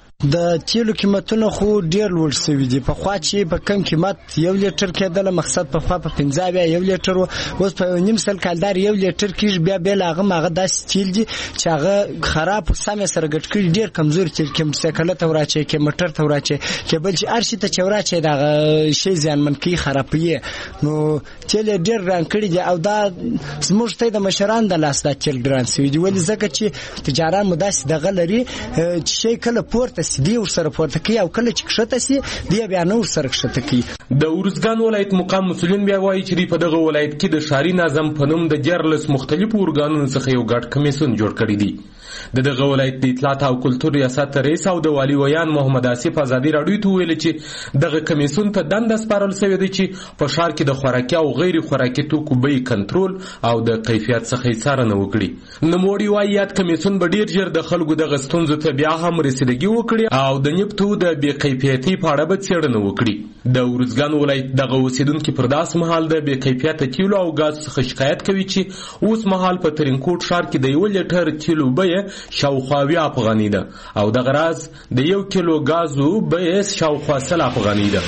د تیلو قیمتونه خو ډیر لوړ شوي دي. پخوا چې په کم قیمت یو لیټر کېدله مقصد پخوا په پنځه بیا یو لیټر و اوس په نیم سل کالدار یو لیټر کېږي بیا بیا له هغه هغه داسې تیل دي چې هغه خراب سم یې سره ګډ کړي ډېر کمزور تیل کې موټرسایکله ته وراچوي کې موټر ته وراچوي کې بل چې هر شي ته چې وراچوي د هغه شی زیانمن کوي خرابوي نو تیل یې ډېر ګران کړي دي او دا زموږ ته د مشرانو د لاس دا تیل ګران شوي دي ولې ځکه چې تجاران مو داسې دغه لري چې شی کله پورته دی ورسره پورته کوي او کله چې کښته سي دی بیا نه ورسره کښته کوي. د ارزګان ولایت مقام مسؤلین بیا وایي چې په دغه ولایت کې د ښاري نظم په نوم د دیارلس مختلفو ارګانونو څخه یو ګډ کمیسیون جوړ کړی دی. د دغه ولایت د اطلاعات او کلتور ریاست رئیس او د والي ویان محمد آصف ازادي راډیو ته ویل چې دغه کمیسیون ته دنده سپارل شوې ده چې په ښار کې د خوراکي او غیر خوراکي توکو بیې کنټرول او د کیفیت څخه څارنه وکړي. نوموړي وایي یاد کمیسیون به ډیر ژر د خلکو دغه ستونزو ته بیا هم رسیدګي وکړي او د نفتو د بې کیفیتي په اړه به څېړنه وکړي. د ارزګان ولایت دغه اوسیدونکي پر داس مهال د بې کیفیته تیلو او ګاز څخه شکایت کوي چې اوس مهال په ترینکوټ ښار کې د یو لیټر تیلو بیه شاوخوا اویا افغانۍ ده او دغه راز د یو کیلو ګازو بیه شاوخوا سل افغانۍ ده.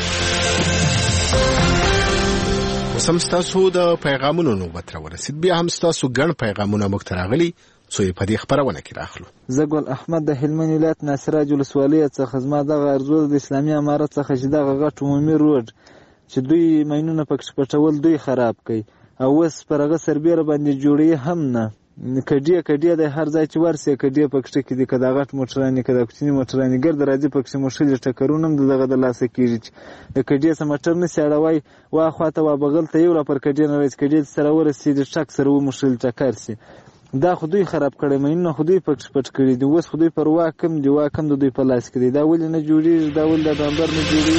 اوس هم ستاسو د پیغامونو نوبت راورسید بیا هم ستاسو ګڼ پیغامونه موږ ته راغلي څو یې په دې خپرونه کې راخلو. زه ګل احمد د هلمند ولایت ناصراج ولسوالۍ څخه زما دغه ارزو د اسلامي امارت څخه چې دغه غټ عمومي روډ چې دوی ماینونه پکې پټول دوی خراب کوي او اوس پر هغه سربیره باندې جوړوي هم نه کډیه کډیه د هر ځای چې ورسې کډیه پکښته کې دي که د غټ موټرانې که د کوچني موټرانې ګرد راځي پکښې مو ټکرونه هم د دغه د لاسه کېږي چې د کډیې څه موټر نسي اړوی وا خواته وا بغل ته یو را پر کډیې نه راځي کډیې سره ورسېږي ټک سره وموښلي ټکر سي دا خو دوی خراب کړی مینونه خو دوی پکښ پټ کړي دي اوس خو دوی پر واک هم دي واک هم د دوی په لاس کې دی دا ولې نه جوړېږي دا ولې د ډامبر نه جوړېږي.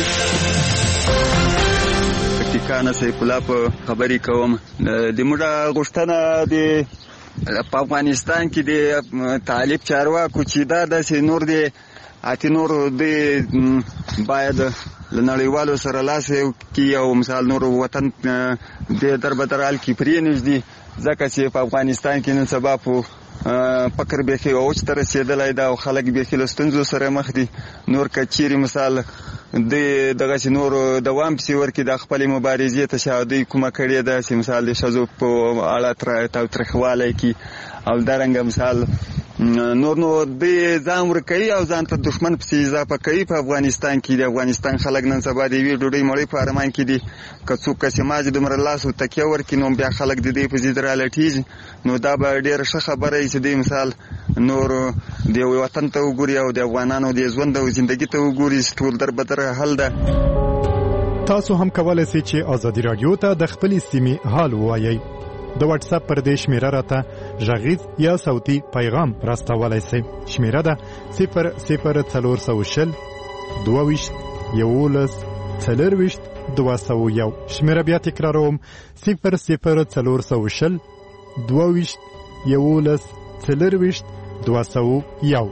پکتیکا سیف الله په خبرې کوم د موږ غوښتنه د په افغانستان کې د طالب چارواکو چې دا داسې نور دی اتی نور دی باید له نړیوالو سره لاس کې او مثال نور وطن د دربدرال کې پرې نږدې ځکه چې په افغانستان کې نن سبا په فقر بیخي اوج ته رسېدلی دا او خلک بیخي له ستونزو سره مخ دي نور که چیرې مثال د دغسې نور دوام پسې ورکړي د خپلې مبارزې ته چې دوی کومه کړې ده چې مثال د ښځو په اړه تاوتریخوالی کي او دارنګه مثال نور نو دوی ځان ورکوي او ځان ته دښمن پسې اضافه کوي په افغانستان کې د افغانستان خلک نن سبا د یوې ډوډۍ مړۍ په ارمان کې دي که څوک کسې ماځي دومره لاس و تکیه ورکړي نو بیا خلک د دې په ضد رالټېږي نو دا به ډېره ښه خبره وي چې دوی مثال نور د وطن ته وګوري او د افغانانو د ژوند او زندګي ته وګوري چې ټول در بدر حل ده. تاسو هم کولی شئ چې ازادي راډیو ته د خپلې سیمې حال ووایئ. د واتس اپ پر دې شمیره راته غږیز یا صوتي پیغام راستولی شئ. شمیره ده صفر صفر څلور سوه شل دوه ویشت یولس څلرویشت دوه سوه یو. شمېره بیا تکراروم: صفر صفر څلور سوه شل دوه ویشت یولس څلرویشت دوه سوه یو.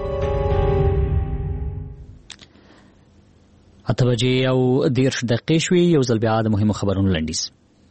اته بجې او دېرش دقیقې شوې. یو ځل بیا د مهمو خبرونو لنډیز.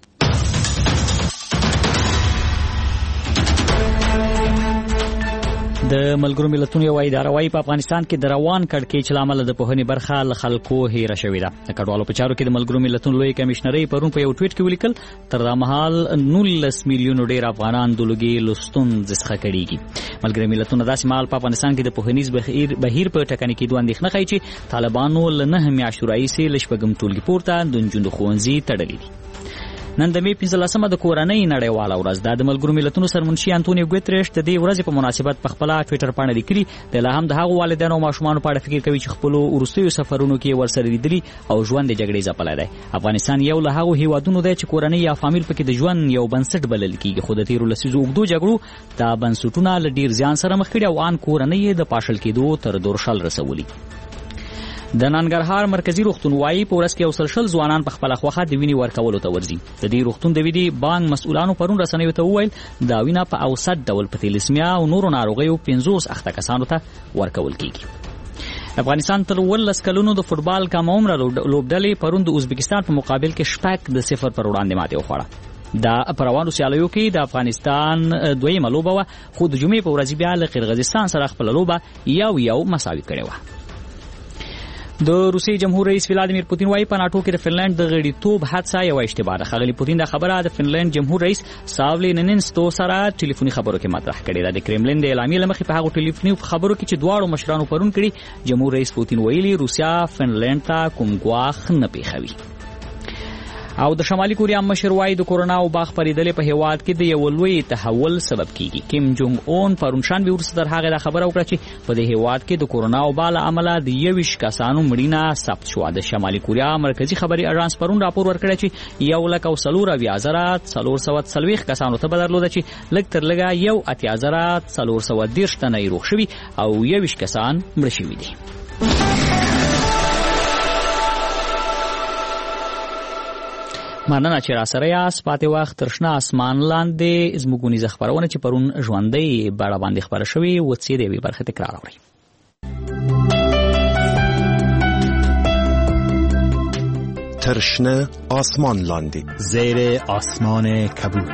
د ملګرو ملتونو یو اداره وايي په افغانستان کې د روان کړکېچ له امله د پوهنې برخه له خلکو هېره شوې ده. د کډوالو په چارو کې د ملګرو ملتونو لوی کمشنرۍ پرون په یو ټویټ کې ولیکل تر دا مهال نولس میلیونو ډېر افغانان د لوګي لوستون څخه کړيږي. ملګرو ملتونو داسې مهال په افغانستان کې د پوهنیز بهیر بهیر په ټکنۍ کېدو اندېښنه ښیي چې طالبانو له نهه میاشتو راهیسې له شپږم ټولګي پورته د نجونو ښوونځي تړلي دي. نن د مې پنځلسمه د کورنۍ نړیواله ورځ ده. د ملګرو ملتونو سرمنشي انټونیو ګوتریش د دې ورځې په مناسبت په خپل ټویټر باندې لیکلي د لا هم د هغو والدینو او ماشومانو په اړه فکر کوي چې خپل ورستیو سفرونو کې ورسره لیدلي او ژوند د جګړې ځپلی دی. افغانستان یو له هغو هیوادونو دی چې کورنۍ یا فامیل پکې د ژوند یو بنسټ بلل کېږي، خو د تېرو لسیزو اوږدو جګړو دا بنسټونه له ډېر زیان سره مخ کړي او ان کورنۍ یې د پاشل کېدو تر دورشل رسولي. د ننګرهار مرکزی روغتون وايي په ورځ کې اوسل شل ځوانان په خپل خوخه د وینې ورکولو ته ورځي. د دې روغتون د وینې بانک مسؤلانو پرون رسنیو ته وویل دا وینه په اوسط ډول په تیلیسمیا او نورو ناروغیو پنځوس اخته کسانو ته ورکول کیږي. افغانستان تر ولس کلونو د فوټبال کم عمره لوبډلې پرون د ازبکستان په مقابل کې شپږ د صفر پر وړاندې ماتې وخوړه. دا پروانو سیالیو کې د افغانستان دویمه لوبه وه، خو د جمعې په ورځ بیا له قرغیزستان سره خپل لوبه یو یو مساوي کړې وه. د روسیې جمهور رئیس ولادیمیر پوتین وايي په ناټو کې د فنلند د غړیتوب هڅه یو اشتباه ده. ښاغلي پوتین دا خبره د فنلند جمهور رئیس ساولي نینستو سره ټلیفوني خبرو کې مطرح کړې ده. د کرملین د اعلامیې له مخې په هغو ټلیفوني خبرو کې چې دواړو مشرانو پرون کړي، جمهور رئیس پوتین ویلي روسیا فنلند ته کوم ګواښ نه پیښوي. او د شمالي کوریا مشر وايي د کورونا وبا خپرېدلې په هیواد کې د یو لوی تحول سبب کیږي. کیم جونګ اون پرون شنبه وروسته تر هغه دا خبره وکړه چې په دې هیواد کې د کورونا وبا له امله د یویشت کسانو مړینه ثبت شوه. د شمالي کوریا مرکزی خبري اژانس پرون راپور ورکړی چې یو لک او څلور اویا زره څلور سوه څلوېښت کسانو ته به درلوده چې لږ تر لږه یو اتیا زره څلور سوه دېرش تنه یې روغ شوي او یویشت کسان مړه شوي دي. مننه چې را سره یاست. پاتې وخت تر شنه اسمان لاندې زموږ ونیزه خپرونه چې پرون ژوندۍ بڼه باندې خپره شوې وڅې د یوې برخې تکرار اورئ. تر شنه آسمان لاندې زیر آسمان کبود.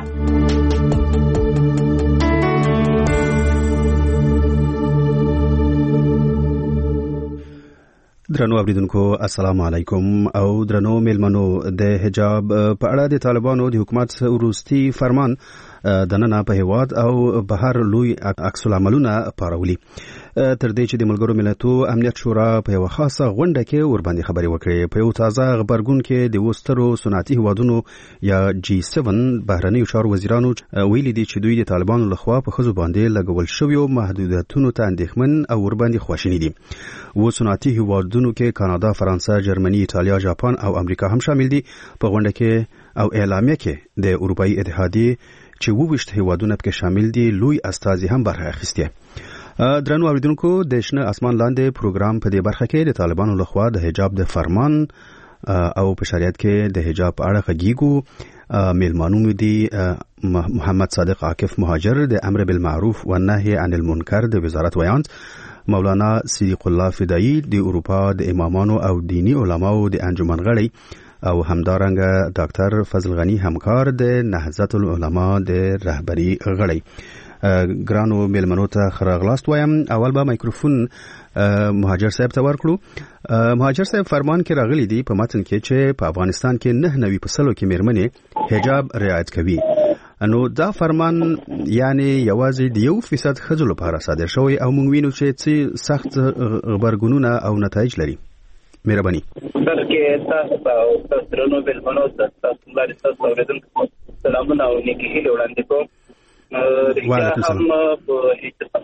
درنو اوریدونکو السلام علیکم او درنو میلمنو. د حجاب په اړه د طالبانو د حکومت وروستي فرمان د نن په هیواد او بهر لوی عکس العملونه پارولي. تر دې چې د ملګرو ملتونو امنیت شورا په یو خاصه غونډه کې ورباندې خبرې وکړې. په یو تازه خبرګون کې د وسترو صنعتي هیوادونو یا جی سیون بهرنیو چارو وزیرانو ویلي دي چې دوی د طالبانو لخوا په ښځو باندې لګول شویو محدودیتونو ته اندېښمن او ورباندې خواشیني دي. و صنعتي هیوادونو کې کاناډا، فرانسه، جرمني، ایتالیا، جاپان او امریکا هم شامل دي. په غونډه کې او اعلامیه کې د اروپאי اتحادیې چې وویشت هیوادونه پکې شامل دي لوی استازي هم برخه اخیسته. درنو اوریدونکو د شنه اسمان لاندې پروګرام په دې برخه کې د طالبانو لخوا د حجاب د فرمان او په شریعت کې د حجاب په اړه غږیږو. میلمانو دي محمد صادق عاکف مهاجر د امر بالمعروف و نهي عن المنکر د وزارت ویاند، مولانا صدیق الله فدایی د اروپا د امامانو او دینی علماو د انجمن غړي او همدارنګه ډاکټر فضل غنی همکار د نهضت العلماء د رهبری غړي. ګرانو میلمنو ته خراغلاست وایم. اول به مایکروفون مهاجر صاحب ته ورکړو. مهاجر صاحب فرمان کې راغلي دي په متن کې چې په افغانستان کې نه نوي په سلو کې میرمنې حجاب رعایت کوي. نو دا فرمان یعنی یوازې د یو فیصد ښځو لپاره صادر شوی او موږ وینو چې څه سخت غبرګونونه او نتایج لري. مهرباني. بلکې تاسو او تاسو درنو میلمنو ته تاسو باندې تاسو اوریدونکو سلامونه او نیکی هیله وړاندې کوم. رښتیا هم په حجاب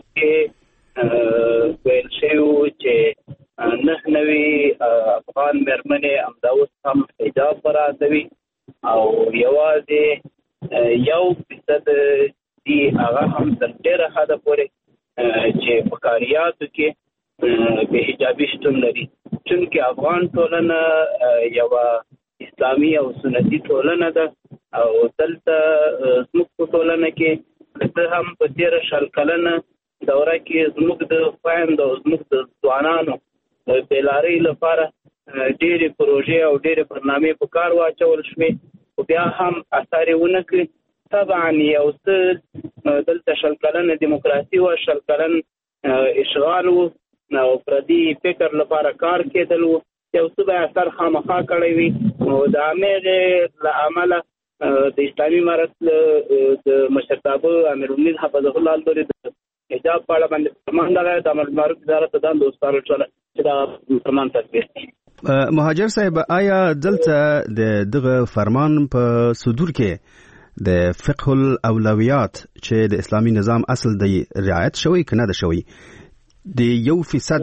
کې ویل شوي چې نه نوي افغان میرمنې همدا اوس هم حجاب مراعاتوي او یوازې یو فیصد دي هغه هم تر ډېره حده پورې چې په کاریاتو کې بې حجابي شتون لري. چونکه افغان ټولنه یو اسلامي او سنتي ټولنه ده او دلته زموږ په ټولنه کې څه هم په تیر شل کلنه دوره کې زموږ د خویندو او زموږ د ځوانانو د بیلارۍ لپاره ډېرې پروژې او ډېرې برنامې په کار واچول شوې، خو بیا هم اثر یې ونه کړ. طبعا یو څه دلته شل کلنه دیموکراسي وه، شل کلن اشغال و او پردي فکر لپاره کار کېدل و، یو څه به اثر خامخا کړی وي. نو د همغې له امله د اسلامي امارت د مشرتابه امیرالمؤمنین حفظه الله لوري د حجاب په اړه باندې فرمان راغلی د امر بالمعروف وزارت ته دندې وسپارل شوله چې دا فرمان تطبیق کړي. مهاجر صاحب، آیا دلته د دغه فرمان په صدور کې د فقه الاولویات چې د اسلامي نظام اصل دی رعایت شوی که نه ده شوی؟ د یو فیصد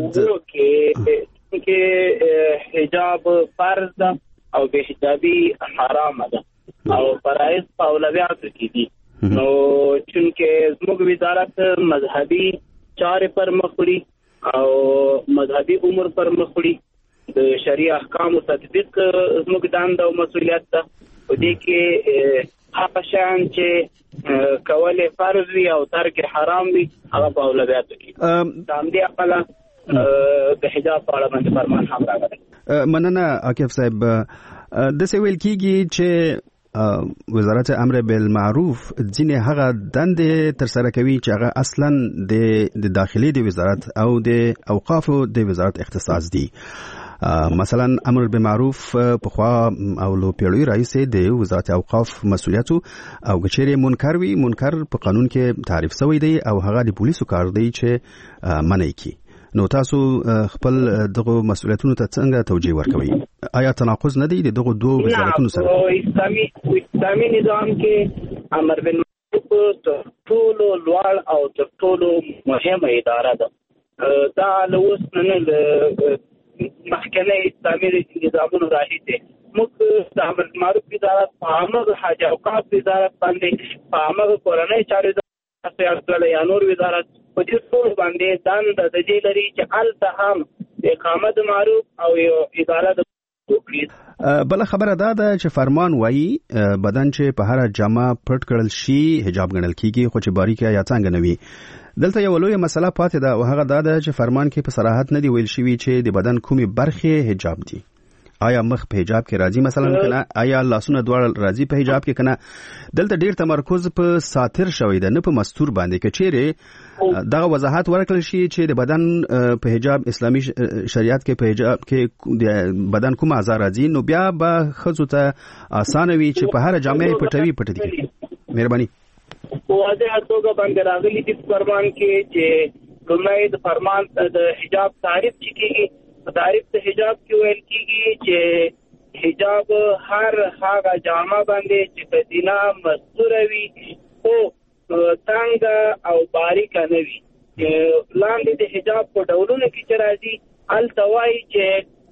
کې حجاب فرض ده او بې حجابي حرامه ده او فرایض په اولویاتو کې دي. نو چونکه زموږ وزارت مذهبي چارې پر مخ وړي او مذهبي امور پر مخ وړي، د شریعه احکامو تطبیق زموږ دنده او مسؤلیت ده. په دې کې هغه شیان چې کولې فرض وي او ترک حرام وي هغه په اولویاتو کې. د همدې امله د حجاب په اړه باندې فرمان هم راغلی. مننه عاکف صاحب. داسې ویل کېږي چې وزارت امر بالمعروف ځینې هغه دندې ترسره کوي چې هغه اصلا د داخلي د وزارت او د اوقافو د وزارت اختصاص دي. مثلا امر بالمعروف پخوا او لو پیړیو راهیسې د وزارت اوقاف مسؤلیت او کچېرې منکر وي، منکر په قانون کې تعریف شوی دی او هغه د پولیسو کار دی چې منع کړي. نو تاسو خپل دغه مسؤلیتونو ته څنګه توجیه ورکوي؟ آیا تناقض نه دی د دغه دوه وزارتونو سره؟ اسلامي اسلامي نظام کې امر بالمعروف تر ټولو لوړ او تر ټولو مهمه اداره ده. دا له اوس نه مخکنه اسلامي نظامونو راهیسې موږ د امر بالمعروف وزارت په همغه حج اوقاف وزارت باندې په همغه کورنۍ چارې یا نور وزارت په دې ټول باندې دنده د دې لري چې هلته هم اقامت معروف او یو اداره د وکړي. بل خبره دا ده چې فرمان وایي بدن چې په هر جامه پټ کړل شي حجاب ګڼل کیږي، خو چې باریکه یا څنګه نه وي. دلته یو لویه مسله پاتې ده او هغه دا ده چې فرمان کې په صراحت نه دی ویل شوی چې د بدن کومې برخې حجاب دي. آیا مخ په حجاب کې راځي مثلا کنه؟ آیا لاسونه دواړه راځي په حجاب کې کنه؟ دلته ډیر تمرکز په ساتر شوی ده نه په مستور باندې. کچېره دغه وضاحت ورکړل شي چې د بدن په حجاب اسلامي شریعت کې په حجاب کې د بدن کوم اعضاء راځي، نو بیا به خزو ته اسانه وي چې په هر جامع پټوي پټ دي. مهرباني واضح توګه باندې راغلي د فرمان کې چې کومه د فرمان د حجاب تعریف چې کیږي، تعریف د حجاب کې ویل کیږي چې حجاب هر هغه جامه باندې چې بدینا مستور وي او څنګه او باریک نه وي. لاندې د حجاب په ډولونو کې چې راځي التوای چې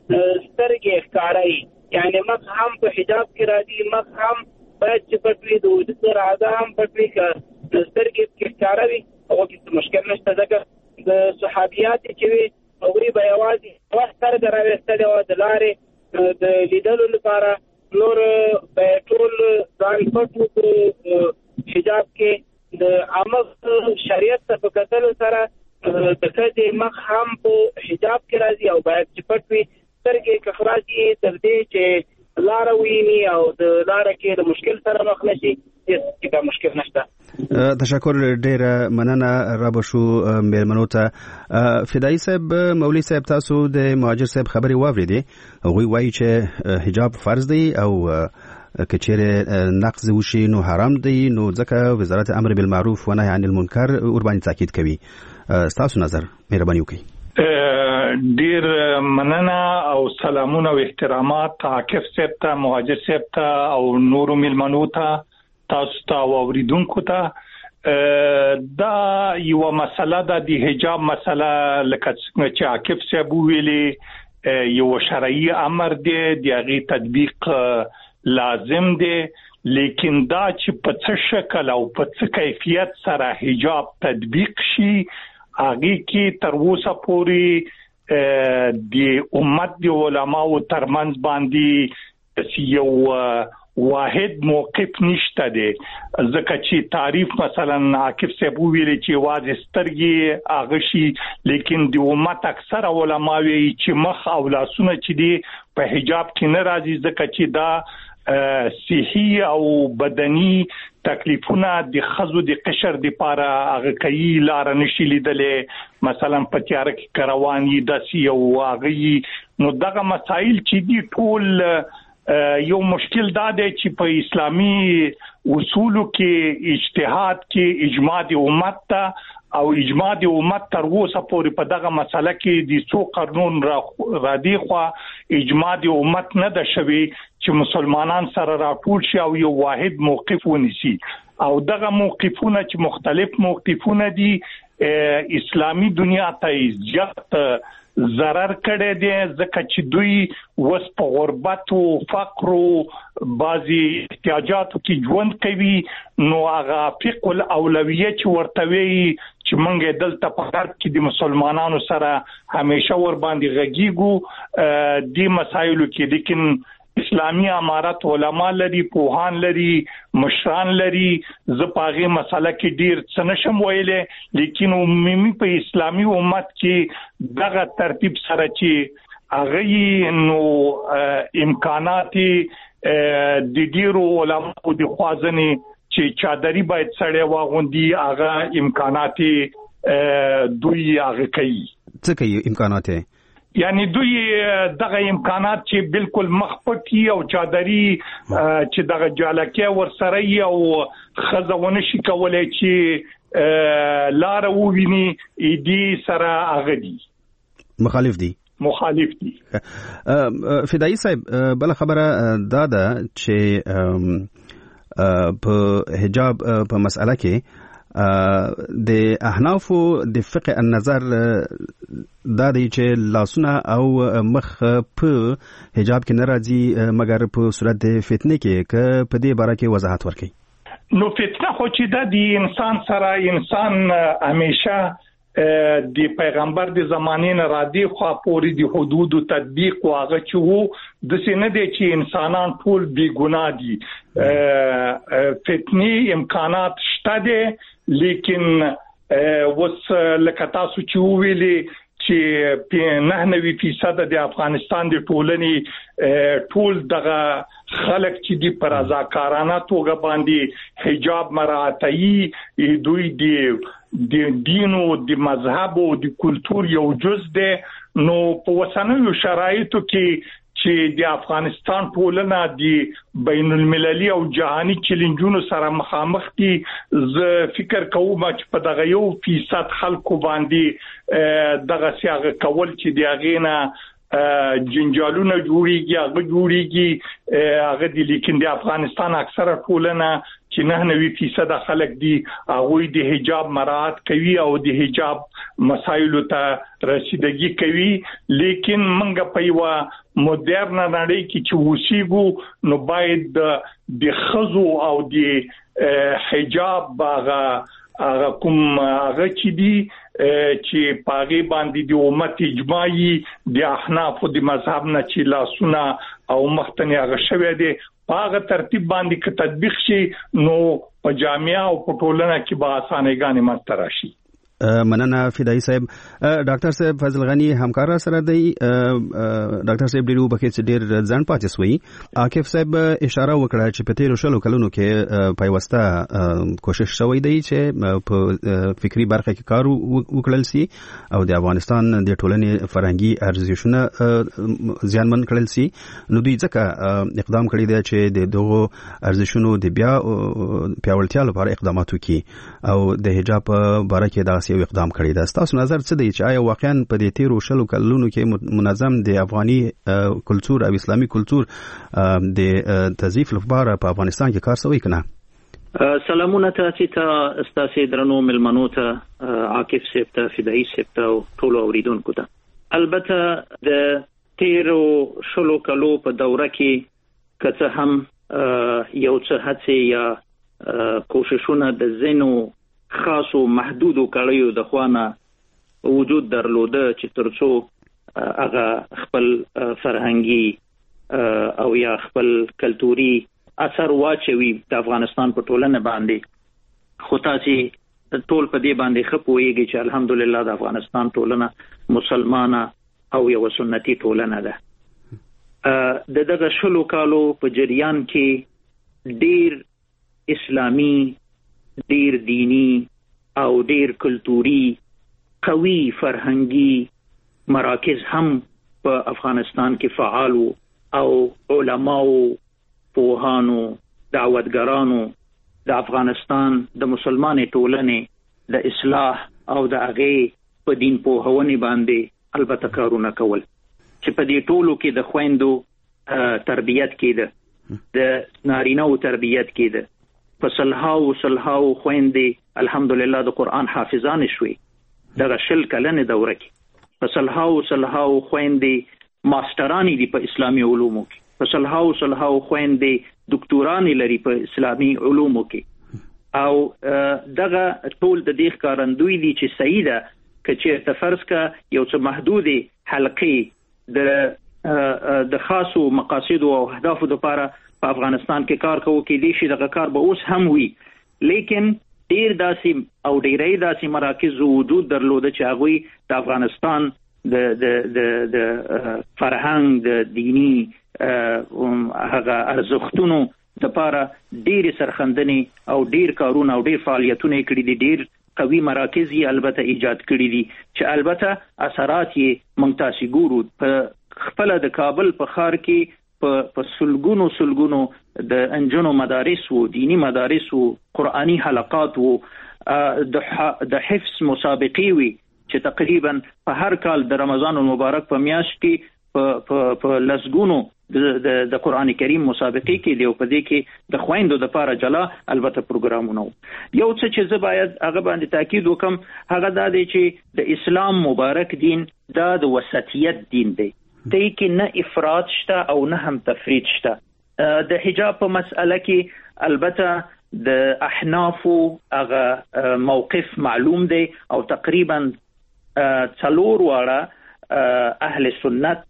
سترګې ښکارای، یعنی مخ هم په حجاب کې راځي، مخ هم باید چې پټوي، د وجود راځه هم پټوي، که سترګې کې ښکاروي هغه کې مشکل نشته. ځکه د صحابیات چې وي هغوی به یوازې یوه سترګه راویستلې وه د لارې د لیدلو لپاره، نور به ټول ځان پټ وکړو حجاب کې. د عامه شریعت ته په کتلو سره د ښځې مخ هم په حجاب کې راځي او باید چې پټ وي، سترګې که خلاص یې تر دې چې لاره ویني او د لاره کې د مشکل سره مخ نشي، هیڅ مشکل نشته. تشکر، ډیره مننه. رابه شو میلمنو ته. فدایي صاحب، مولوي صاحب، تاسو د مهاجر صاحب خبرې واورېدې. هغوی وایي چې حجاب فرض دی او که چیرې نقض وشي نو حرام دی، نو ځکه وزارت امر بالمعروف و نهی عن المنکر ورباندې تاکید کوي. ستاسو نظر مهرباني وکړئ. ډیر مننه او سلامونه او احترامات عاکف صاحب ته، مهاجر صاحب ته او نورو میلمنو ته، تاسو ته او اوریدونکو ته. دا یو مسله ده، د حجاب مسله، لکه چې عاکف صاحب ویلي یو شرعي امر دی، د هغې تطبیق لازم دی، لیکن دا چې په څه شکل او په څه کیفیت سره حجاب تطبیق شي هغې کې تر اوسه پورې د امت د علماو ترمنځ باندې یو واحد موقف نشته دی ځکه چې تعریف مثلا عاکف صاحب ویلي چې واځ سترګي هغه شي لیکن د امت اکثر علماوی چې مخ او لاسونه چې دی په حجاب کې نه راځي ځکه چې دا صحي او بدني تکلیفونه د خزو د قشر د پاره هغه کوي لار نشي لیدلې مثلا په تیار کې کروانی د سی او هغه نو دغه مسائل چې دی ټول یو مشکل دا دی چې په اسلامي اصولو کې اجتهاد کې اجماع د امت ته او اجماع د امت تر اوسه پورې په دغه مسله کې د څو قرنون را دی خو اجماع د امت نه د شوي چې مسلمانان سره راټول شي او یو واحد موقف ونیسي او دغه موقفونه چې مختلف موقفونه دي اسلامي دنیا ته زیات ضرر کړي دي ځکه چې دوی وس په غربت او فقر او بعضي احتیاجاتو کې ژوند کوي نو هغه فقه الاولویه چې ورتوي چې مونږ دلته په غرب کې د مسلمانانو سره همیشه ور باندې غږیږو د مسایلو کې لیکن اسلامی امارت علما لري پوهان لري مشران لري زپاغه مسله کې ډیر څه نشم ویلې لیکن عمومي په اسلامی امت کې دغه ترتیب سره چې هغه نو امکانات د ډیرو علماو د خوازنې چې چادري باید سړی واغوندي هغه امکانات دوی هغه کوي څه کوي امکانات یعنی دوی دغه امکانات چې بالکل مخپټي او چادري چې دغه جالکه ورسره او خزونه شي کولای چې لار وویني ایدي سره اغدي مخالف دي مخالف دي فدایي صاحب بل خبره دا ده چې په حجاب په مسأله کې د احناف د فقه النظر دا دی چې لاسونه او مخ په حجاب کې ناراضي مګر په صورت د فتنه کې ک په دې باره کې وضاحت ورکړي نو فتنه خو چې د انسان سره انسان همیشه د پیغمبر د زمانې نه را دي خو پوری د حدود او تطبیق واغه چې وو د سینه دي چې انسانان ټول بی ګناه دي فتنی امکانات شته دي لیکن وس لکه تاسو چې ویلي چې په نه نوي فیصد د افغانستان د ټولنې ټول دغه خلک چې دی پر رضاکارانه توګه باندې حجاب مراعاتي دوی دی د دین او د مذهب او د کلچر یو جز دی نو په وسنوي شرایطو کې چې د افغانستان ټولنه د بین المللي او جهاني چیلنجونو سره مخامخ دي ز فکر کوم چې په دغه یو فیصد خلکو باندې دغه سیاغه کول چې دی غینه جنجالونه جوړیږي هغه جوړیږي هغه د لیکن د افغانستان اکثره ټولنه چې نه نوي فیصد خلک دي هغه د حجاب مراعات کوي او د حجاب مسایلو ته رسیدګي کوي لیکن منګه په یو مدرن نړۍ کې چې وشيګو نو باید د خزو او د حجاب هغه هغه کوم هغه چې دي چې پاغي باندې د امت اجماعي د احناف د مذهب نه چې لاسونه او مختنی هغه شوی دي هغه ترتیب باندې ک تطبیق شي نو په جامعه او په ټولنه کې به اسانه غانې مستر شي مننه فدایي صاحب ډاکټر صاحب فضل غنی همکار سره دی ډاکټر صاحب ډیرو بکې ډیر ځان پاتې سوی عاکف صاحب اشاره وکړه چې په تیرو شلو کلونو کې پایوسته کوشش شوی دی چې په فکری برخه کې کار وکړل سي او د افغانستان د ټولنې فرهنګي ارزښتونه ځانمن کړل سي نو دوی ځکه اقدام کړی دی چې د دغو ارزښتونو د بیا پیاوړتیا لپاره اقدامات وکړي او د حجاب باره کې دا یو اقدام کړی دا تاسو نظر څه دی چې آیا واقعا په دې تیرو شلو کلونو کې منظم د افغاني کلچر او اسلامي کلچر د تضعیف لپاره په افغانستان کې کار شوی کنه سلامونه تاسو ته استاسو درنو ملمنو ته عاکف صاحب ته فدایي صاحب ته ټول اوریدونکو ته البته د تیرو شلو کلو په دوره کې کته هم یو څه هڅه یا کوششونه د زینو خاصو محدودو کړیو د خوانه وجود درلوده چې ترڅو هغه خپل فرهنګي او یا خپل کلتوري اثر واچوي د افغانستان په ټولنه باندې. خو تاسو ټول په دې باندې خپويږي چې الحمدلله د افغانستان ټولنه مسلمانه او یو سنتي ټولنه ده. د دغه شلو کالو په جریان کې ډیر اسلامی، ډیر دینی او ډیر کلتوري قوي فرهنګي مراکز هم په افغانستان کې فعال او علماو، پوهانو، دعوتګرانو د افغانستان د مسلمانې ټولنې د اصلاح او د هغې په دین پوهونې باندې البته کارونه کول، چې په دې ټولو کې د خویندو تربیت کېده، د نارینه‌و تربیت کېده. په سلهاو سلهاو خویندې الحمدلله د قرآن حافظان شوي دغه شل کلنې دوره کې. په سلهاو سلهاو خویندې ماسترانی دي په اسلامي علومو کې. په سلهاو سلهاو خویندې دکتورانی لري په اسلامي علومو کې. او دغه ټول د دې ښکارندوی دي چې صحیح ده که چېرته فرض که یو څه محدودې حلقې د د خاصو مقاصدو او اهدافو لپاره په افغانستان کې کار کوو، کې دي شي دغه کار به اوس هم وي، لیکن ډیر داسې او ډیرې داسې مراکز وجود درلوده چې هغوی د افغانستان د د د د فرهنګ، د دینی هغه ارزښتونو لپاره ډیرې سرخندنې او ډیر کارونه او ډیر فعالیتونه کړي دي. ډیر قوي مراکز یې البته ایجاد کړي دي چې البته اثرات یې موږ تاسې ګورو. په خپله د کابل په ښار کې په سلګونو سلګونو د انجنو مدارس و، دینی مدارس و، قرآنی حلقات و، د حفظ مسابقې وي چې تقریبا په هر کال د رمضان المبارک په میاشت کې په لسګونو د قرآن کریم مسابقې کې دی او په دې کې د خویندو لپاره جلا البته پروګرامونه. یو څه چې زه باید هغه باندې تاکید وکم هغه دا دی چې د اسلام مبارک دین دا د وسطیت دین دی، دای کې نه افراط شته او نه هم تفرید شته. د حجاب په مسأله کې البته د احنافو هغه موقف معلوم دی او تقریبا څلور واړه اهل سنت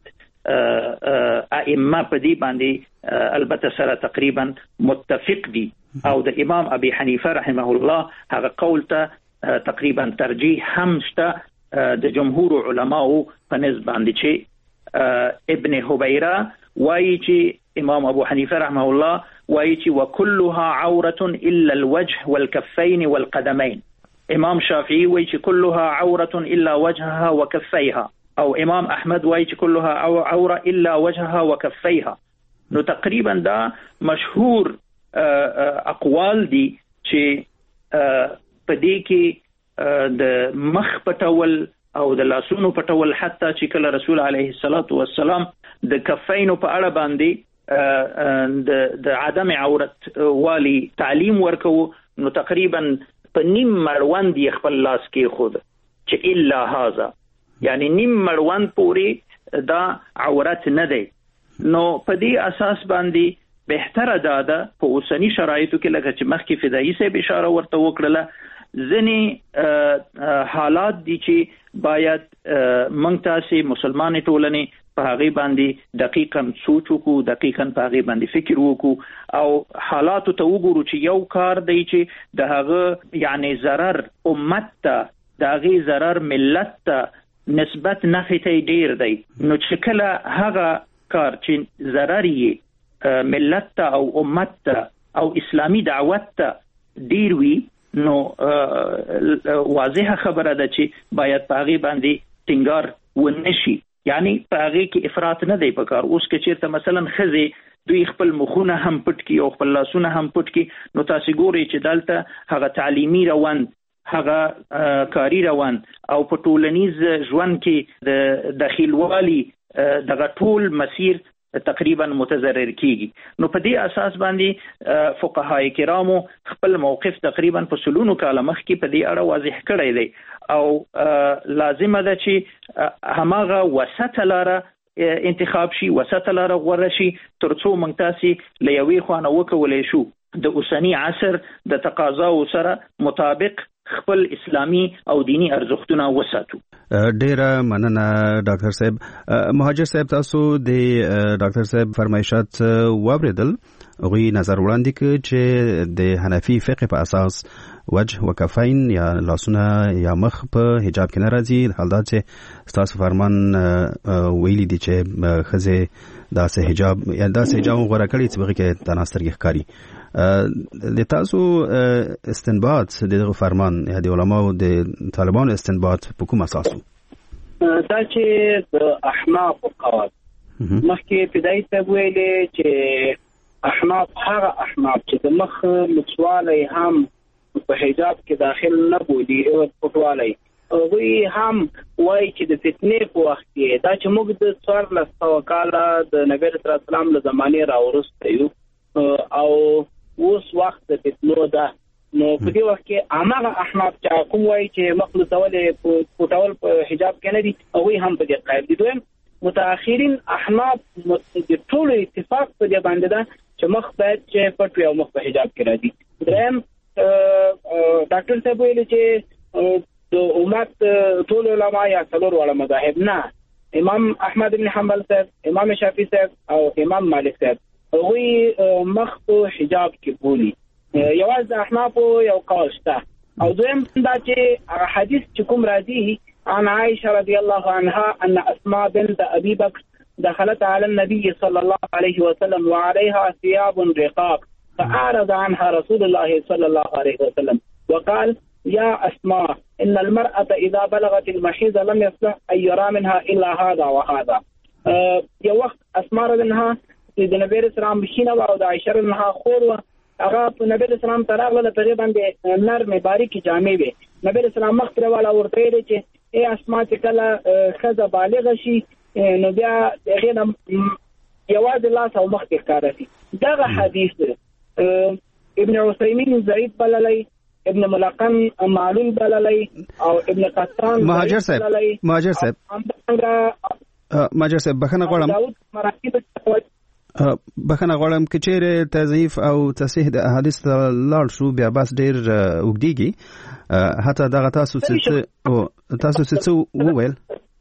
ائمه په دې باندې البته سره تقریبا متفق دي او د امام ابي حنیفه رحمه الله هغه قول ته تقریبا ترجیح هم شته د جمهور علماو په نسبت باندې چې ابن حبیره وایي چې امام ابو حنیفه رحمه الله وایي چې وكلها عورة الا الوجه والكفين والقدمين. امام شافعي وایي چې كلها عورة الا وجهها وكفيها، او امام احمد وایي چې كلها عورة الا وجهها وكفيها. نو تقریبا دا مشهور اقوال دي چې په دې کې د مخ پټول او د لاسونو پټول، حتی چې کله رسول علیه الصلاة والسلام د کفینو په اړه باندې د د عدم عورت والی تعلیم ورکو، نو تقریبا په نیم مړوند یې خپل لاس کې خود چې الا هذا، یعنی نیم مړوند پورې دا عورت نه دی. نو په دې اساس باندې بهتره ده ده په اوسنی شرایطو کې لکه چې مخکې فدایي صاحب اشاره ورته وکړله، ځینې حالات دي چې باید موږ تاسې مسلمانې ټولنې په هغې باندې دقیقاً سوچ وکړو، دقیقاً په هغې باندې فکر وکړو او حالاتو ته وګورو چې یو کار دی چې د هغه یعنی ضرر امت ته، د هغې ضرر ملت ته نسبت نفع ته ډیر دی. نو چې کله هغه کار چې ضرر یې ملت ته او امت ته او اسلامي دعوت ته ډیر وي، نو واضحه خبره ده چې باید په هغې باندې ټینګار ونشي، یعنی په هغې کې افراط نه دی پکار. اوس که چېرته مثلا ښځې دوی خپل مخونه هم پټ کړي او خپل لاسونه هم پټ کړي، نو تاسې ګورئ چې دلته هغه تعلیمي روند، هغه کاری روند او په ټولنیز ژوند کې د دخیلوالي دغه ټول مسیر تقریبا متضرر کیږي. نو په دې اساس باندې فقهای کرامو خپل موقف تقریبا په سلونو کاله مخکې په دې اړه واضح کړی دی او لازمه ده چې هماغه وسطه لاره انتخاب شي، وسطه لاره غوره شي، ترڅو موږ تاسې له یوې خوا نه وکولی شو د اوسني عصر د تقاضاو سره مطابق خپل اسلامي او دینی ارزښتونه وساتو. ډیره مننه ډاکټر صاحب. مهاجر صاحب تاسو د ډاکټر صاحب فرمایشات واوریدل. غوی نظر وړاندې کړ چې د حنفي فقه په اساس وجه وکفین یا لاسونه یا مخ په حجاب کې ناراضي. حال دا چې تاسو فرمان ویلي دي چې خزه داسې حجاب یا داسې حجاب غوړه کړی چې بغي کې تناسترګ ښکاری. د تاسو استنباط د دغه فرمان یا د علماو د طالبانو استنباط په کوم اساس دا چې د احناف قواعد مخکې فدای ته ویلې چې احناف هغه احناف چې د مخ مڅوالی هم په حجاب کې داخل نه بودي او پټوالی وی هم وای چې د فتنې په وخت کې دا چې موږ د څوار لسو کاله د نبی رسول الله سلام له زمانه راورسته یو او اوس وخت د فتنو ده نو په دې وخت کې هغه احناف چې کوم وای چې مخلص ولې پټول په حجاب کې نه دي او هم په دې قائل دي. دویم متأخرین احناف د ټول اتفاق په دې باندې ده چې مخ باید چې پټ وي او مخ په حجاب کې راځي. دریم ډاکټر صاحب ویل چې د امت ټول علما یا څلور وړ مذاهب نه امام احمد بن حنبل صاحب امام شافعي صاحب او امام مالک صاحب وی مخ په حجاب کې بولی یواز د احناف یو قول شته. او دویم دا چې حدیث چې کوم راځي عن عائشه رضی الله عنها ان اسماء بنت ابي بكر دخلت على النبي صلى الله عليه وسلم وعليها ثياب رقاق فأعرض عنها رسول الله صلى الله عليه وسلم وقال يا اسماء ان المرأة اذا بلغت المحيض لم يصلح ان يرى منها الا هذا وهذا. یو وخت اسماء رضی الله د نبی رسول الله بشینه او د عائشه رضی الله خور هغه په نبی رسول الله تراغله تقریبا د نرم باریکی جامې وي. نبی رسول الله مخ ترواله ورته دی چې ای اسماء چې کله خزه بالغه شي نو بیا دغه نه یوازې لاس او مخ کې ښکاره شي. دغه حدیث ابن عثیمین ضعیف بللی، ابن ملقن معلول بللی او ابن قطان مهاجر صاحب مهاجر صاحب مهاجر صاحب بخنه غواړم بخنه غواړم چې چیرې تضعیف او تصحیح د احادیث لاړ شو بیا بس ډیر وګدیږي. حتی دغه تاسو څه او تاسو څه وویل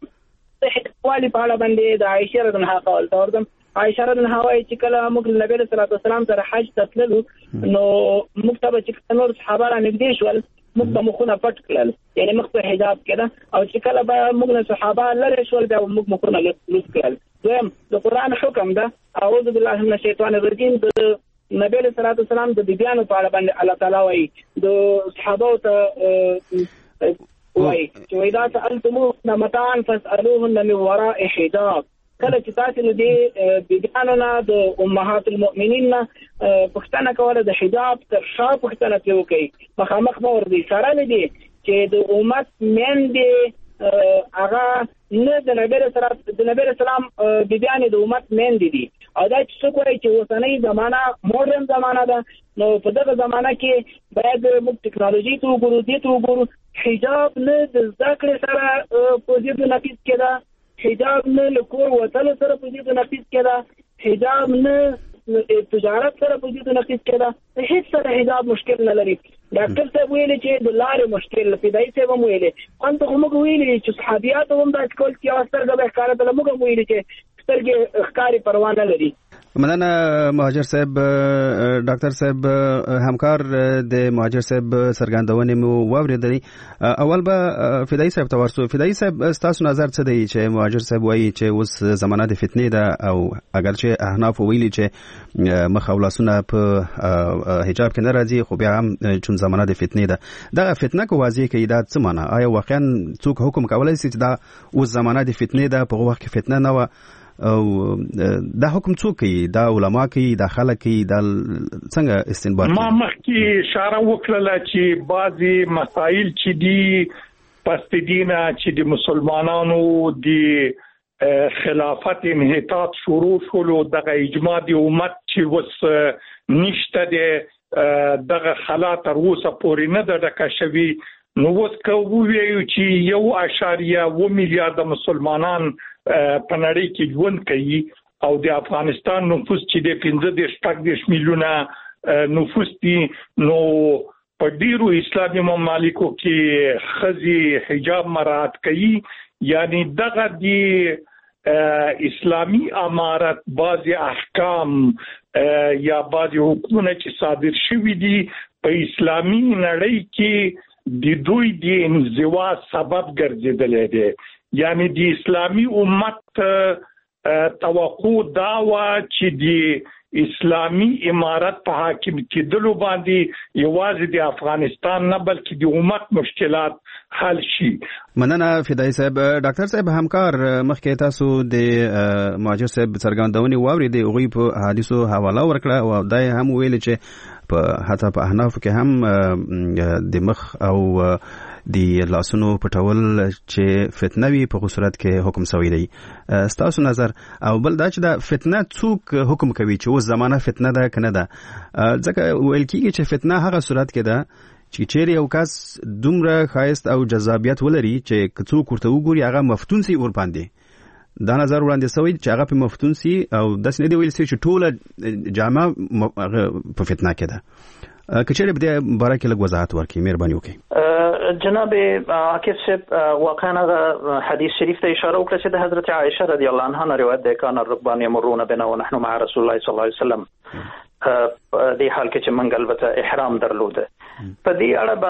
والی په اړه باندې د عائشه رضی الله عنها قول توردم. عائشه رضی الله عنها چې کله موږ نبی صلی الله علیه وسلم سره حج ته تللو نو موږ ته چې نور صحابه را نږدې شول موږ ته مخونه پټ کړل یعنی مخ په حجاب کې ده او چې کله به موږ نه صحابه لری شول بیا موږ مخونه لوس کړل. دویم د قران حکم ده اعوذ بالله من الشیطان الرجیم د نبی صلی الله علیه وسلم د بیانو په اړه باندې الله تعالی وايي د صحابه ته وايي چې اذا سالتموهن متاعا فاسالوهن من وراء حجاب. کله چې تاسو نو دې بیانو نه د امهات المؤمنین پښتنه کوله د حجاب تر شا پښتنه کوي مخامخ مور دي سره نه دي چې د امت من دي هغه نه د نبی رسول د نبی رسول بیان د امت من دي او دا چې څه کوي چې اوسنۍ زمانہ ماډرن زمانہ ده نو په دغه زمانہ کې باید موږ ټیکنالوژي ته وګورو دې ته وګورو. حجاب نه د ذکر سره په دې نقیض کې ده، حجاب نه لکور وتل سره په دې نقیض کې ده، حجاب نه تجارت سره په دې نقیض کې ده، هیڅ سره حجاب مشکل نه لري. ډاکټر صاحب ویلي چې د لارې مشکل فدای صاحب هم ویلي انت هم ویلي چې صحابيات هم د ټکول کې اثر غوښتل ښکارا ته موږ ویلي چې سترګې ښکاری پروا نه لري. مننه مهاجر صاحب. ډاکټر صاحب همکار د مهاجر صاحب سرګندونې مو واوریدلې. اول به فدای صاحب ته ورسو. فدای صاحب تاسو نظر څه دی چې مهاجر صاحب وایي چې اوس زمانه د فتنې ده او اگر چې احناف ویلي چې مخاولسونه په حجاب کې نه راځي خو بیا هم چون زمانه د فتنې ده دغه فتنه کو واضح کوي دا څه معنی؟ آیا واقعا څوک حکم کولای شي چې دا اوس زمانه د فتنې ده په وخت کې فتنه نه و او دا حکم څوک کوي؟ دا علما کوي، دا خلک کوي، دا څنګه استنباط کوي؟ ما مخکې اشاره وکړه چې بعضی مسائل چې دي پس دینه چې د مسلمانانو د خلافت انحطاط شروع شول او دغه اجماع د امت چې وس نشته د دغه حالات تر اوسه پورې نه ده ډکه شوي. نو اوس که ووایو چې یو اشاریه اووه میلیارده مسلمانان په نړۍ کې ژوند کوي او د افغانستان نفوس چې د پنځه دېرش شپږ دېرش میلیونه نفوس دي نو په ډیرو اسلامي ممالکو کې ښځې حجاب مراعات کوي، یعنی دغه دی اسلامی امارت بعضی احکام یا بعضی حکمونه چې صادر شوي دي په اسلامی نړۍ کې د دوی د انزوا سبب ګرځیدلی دی. یعنی د اسلامی امت توقع دا وه چې د اسلامی امارت په حاکم کېدلو باندې یوازې د افغانستان نه بلکې د امت مشکلات حل شي. مننه فدایي صاحب. ډاکټر صاحب همکار مخکې تاسو د مهاجر صاحب څرګندونې واورېدې، هغوی په حدیثو حواله ورکړه او دا یې هم ویل چې په حتی په احنافو کې هم د مخ او د لاسونو پټول چې فتنه وي په صورت کې حکم شوی دی. ستاسو نظر او بل دا چې دا فتنه څوک حکم کوي چې اوس زمانه فتنه ده که نه ده؟ ځکه ویل کېږي چې فتنه هغه صورت کې ده چې چیرې یو کس دومره ښایست او جذابیت ولري چې که څوک ورته وګوري هغه مفتون سي ورباندې. دا نظر وړاندې شوی چې هغه په مفتون سي او داسې نه دی ویل چې ټوله جامه په فتنه کې ده. که چیرې په دې باره کې لږ وضاحت ورکړئ، مهرباني وکړئ. جناب عاکف صاحب واقعا هغه حدیث شریف ته اشاره وکړه چې د حضرت عائشه رضی الله عنها روایت ده، کان الركبان يمرون بنا ونحن مع رسول الله صلی الله علیه وسلم. په دې حال کې چې موږ البته احرام درلوده. په دې اړه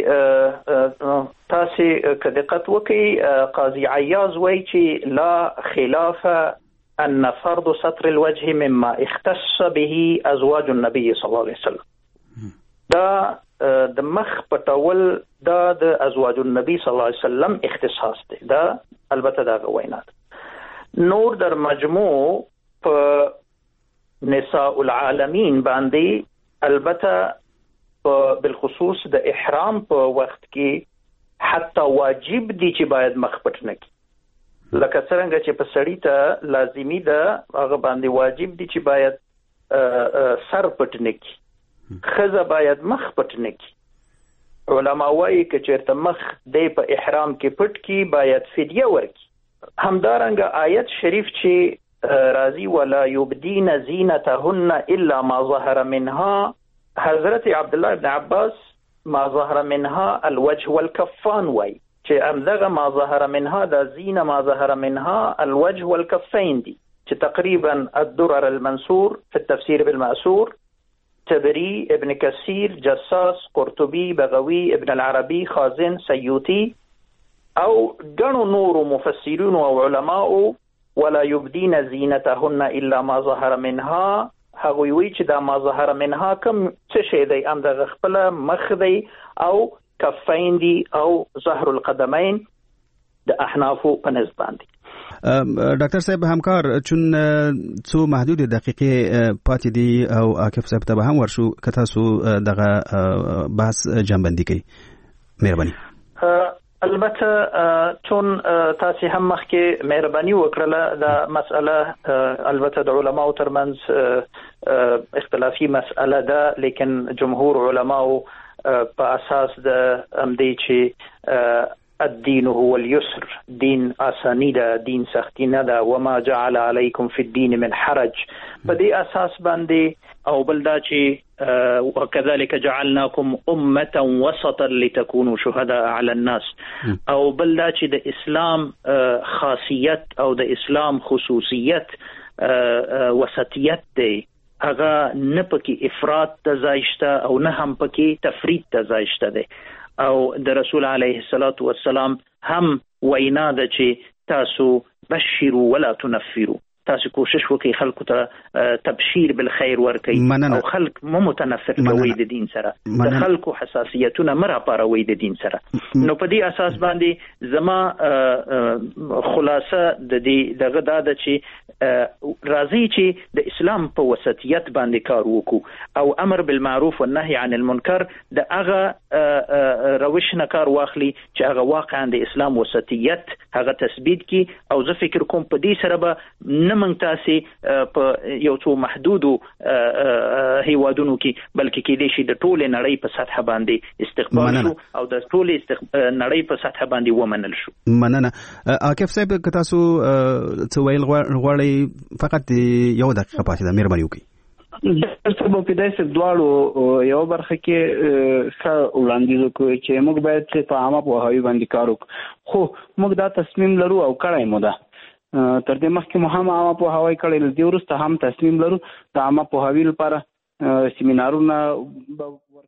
باندې تاسو که دقت وکړئ، قاضي عیاض وایي چې لا خلاف ان فرض ستر الوجه مما اختص به ازواج النبي صلی الله علیه وسلم. دا د مخ پټول دا د ازواج النبي صلی الله علیه وسلم اختصاص دی. دا البته دا وینا ده. نور در مجموع په نساء العالمین باندې البته بالخصوص د احرام په وخت کې حتی واجب دي چې باید مخ پټ نه کړي. لکه څنګه چې په سړی ته لازمی ده هغه باندې واجب دي چې باید سر پټ نه کړي، خزه باید مخ پټ نه کړي. علما وایي که چېرته مخ دی په احرام کې پټ کړي باید فدیه ورکړي. همدارنګه آیت شریف چې راضی ولا یبدین زینتهن الا ما ظهر منها، حضرت عبدالله ابن عباس ما ظهر منها الوجه والکفان وای چې امدغه ما ظهر منها دا زینه ما ظهر منها الوجه والکفین دي، چې تقریبا الدرر المنصور في التفسير بالمأثور، تبری، ابن کثیر، جساس، قرطبی، بغوی، ابن العربی، خازن، سیوطی او غنو نور مفسرین او علماء ولا يبدين زينتهن الا ما ظهر منها. هغوی وی چې دا ما ظهر منها کوم څه شی دی؟ ام د خپل مخ دی او کفین دی او ظهر القدمین د احنافو په نسبت باندې. ډاکټر صاحب همکار چون څو محدود دقیقې پاتې دي او عاکف صاحب ته به هم ورشو که تاسو دغه بحث جنبندي کړئ، مهرباني. البته چون تاسو هم مخکې مهرباني وکړله دا مسأله البته د علماو ترمنځ اختلافي مسأله ده، لیکن جمهور علماو په اساس د امدی چې الدين هو اليسر، دین آسانی ده، دین سختی نه ده، وما جعل علیکم فی الدین من حرج. په دې اساس باندې او بل دا چې وكذلك جعلناكم امه وسطا لتكونوا شهداء على الناس، او بل دا چې د اسلام خاصیت او د اسلام خصوصیت وسطیت دی، هغه نه پکې افراط ته ځای شته او نه هم پکې تفرید ته ځای شته دی. او د رسول علیه الصلاة والسلام هم وینا ده چې تاسو بشروا ولا تنفروا، تاسو کوشش وکړئ خلکو ته تبشیر بالخیر ورکړئ او خلک مو متنفر کوي د دین سره، د خلکو حساسیتونه مه راپاروئ د دین سره. نو په دې اساس باندې زما خلاصه د دې دغه دا ده چې راځي چې د اسلام په وسطیت باندې کار وکړو او امر بالمعروف والنهي عن المنکر د هغه روش نه کار واخلي چې هغه واقعا د اسلام وسطیت هغه تثبیت کی. او زه فکر کوم په دې سره به نه موږ تاسې په یو څو محدودو هیوادونو کې بلکې کېدای شي د ټولې نړۍ په سطح باندې استقبال شو او د ټولې استق... نړۍ په سطح باندې ومنل شو. مننه. عاکف صاحب که تاسو څه ویل غواړئ فقط یو دقیقه پاتې ده، مهرباني وکړئ. د سبب په داسې دواړو یو برخه کې ښه وړاندیز وکړو چې موږ باید په عامه پوهاوي باندې کار وکړو، خو موږ دا تصمیم لرو او کړی مو ده. تر دې مخکې مو هم عامه پوهاوی کړی، له دې وروسته هم تصمیم لرو د عامه پوهاوي لپاره سیمینارونه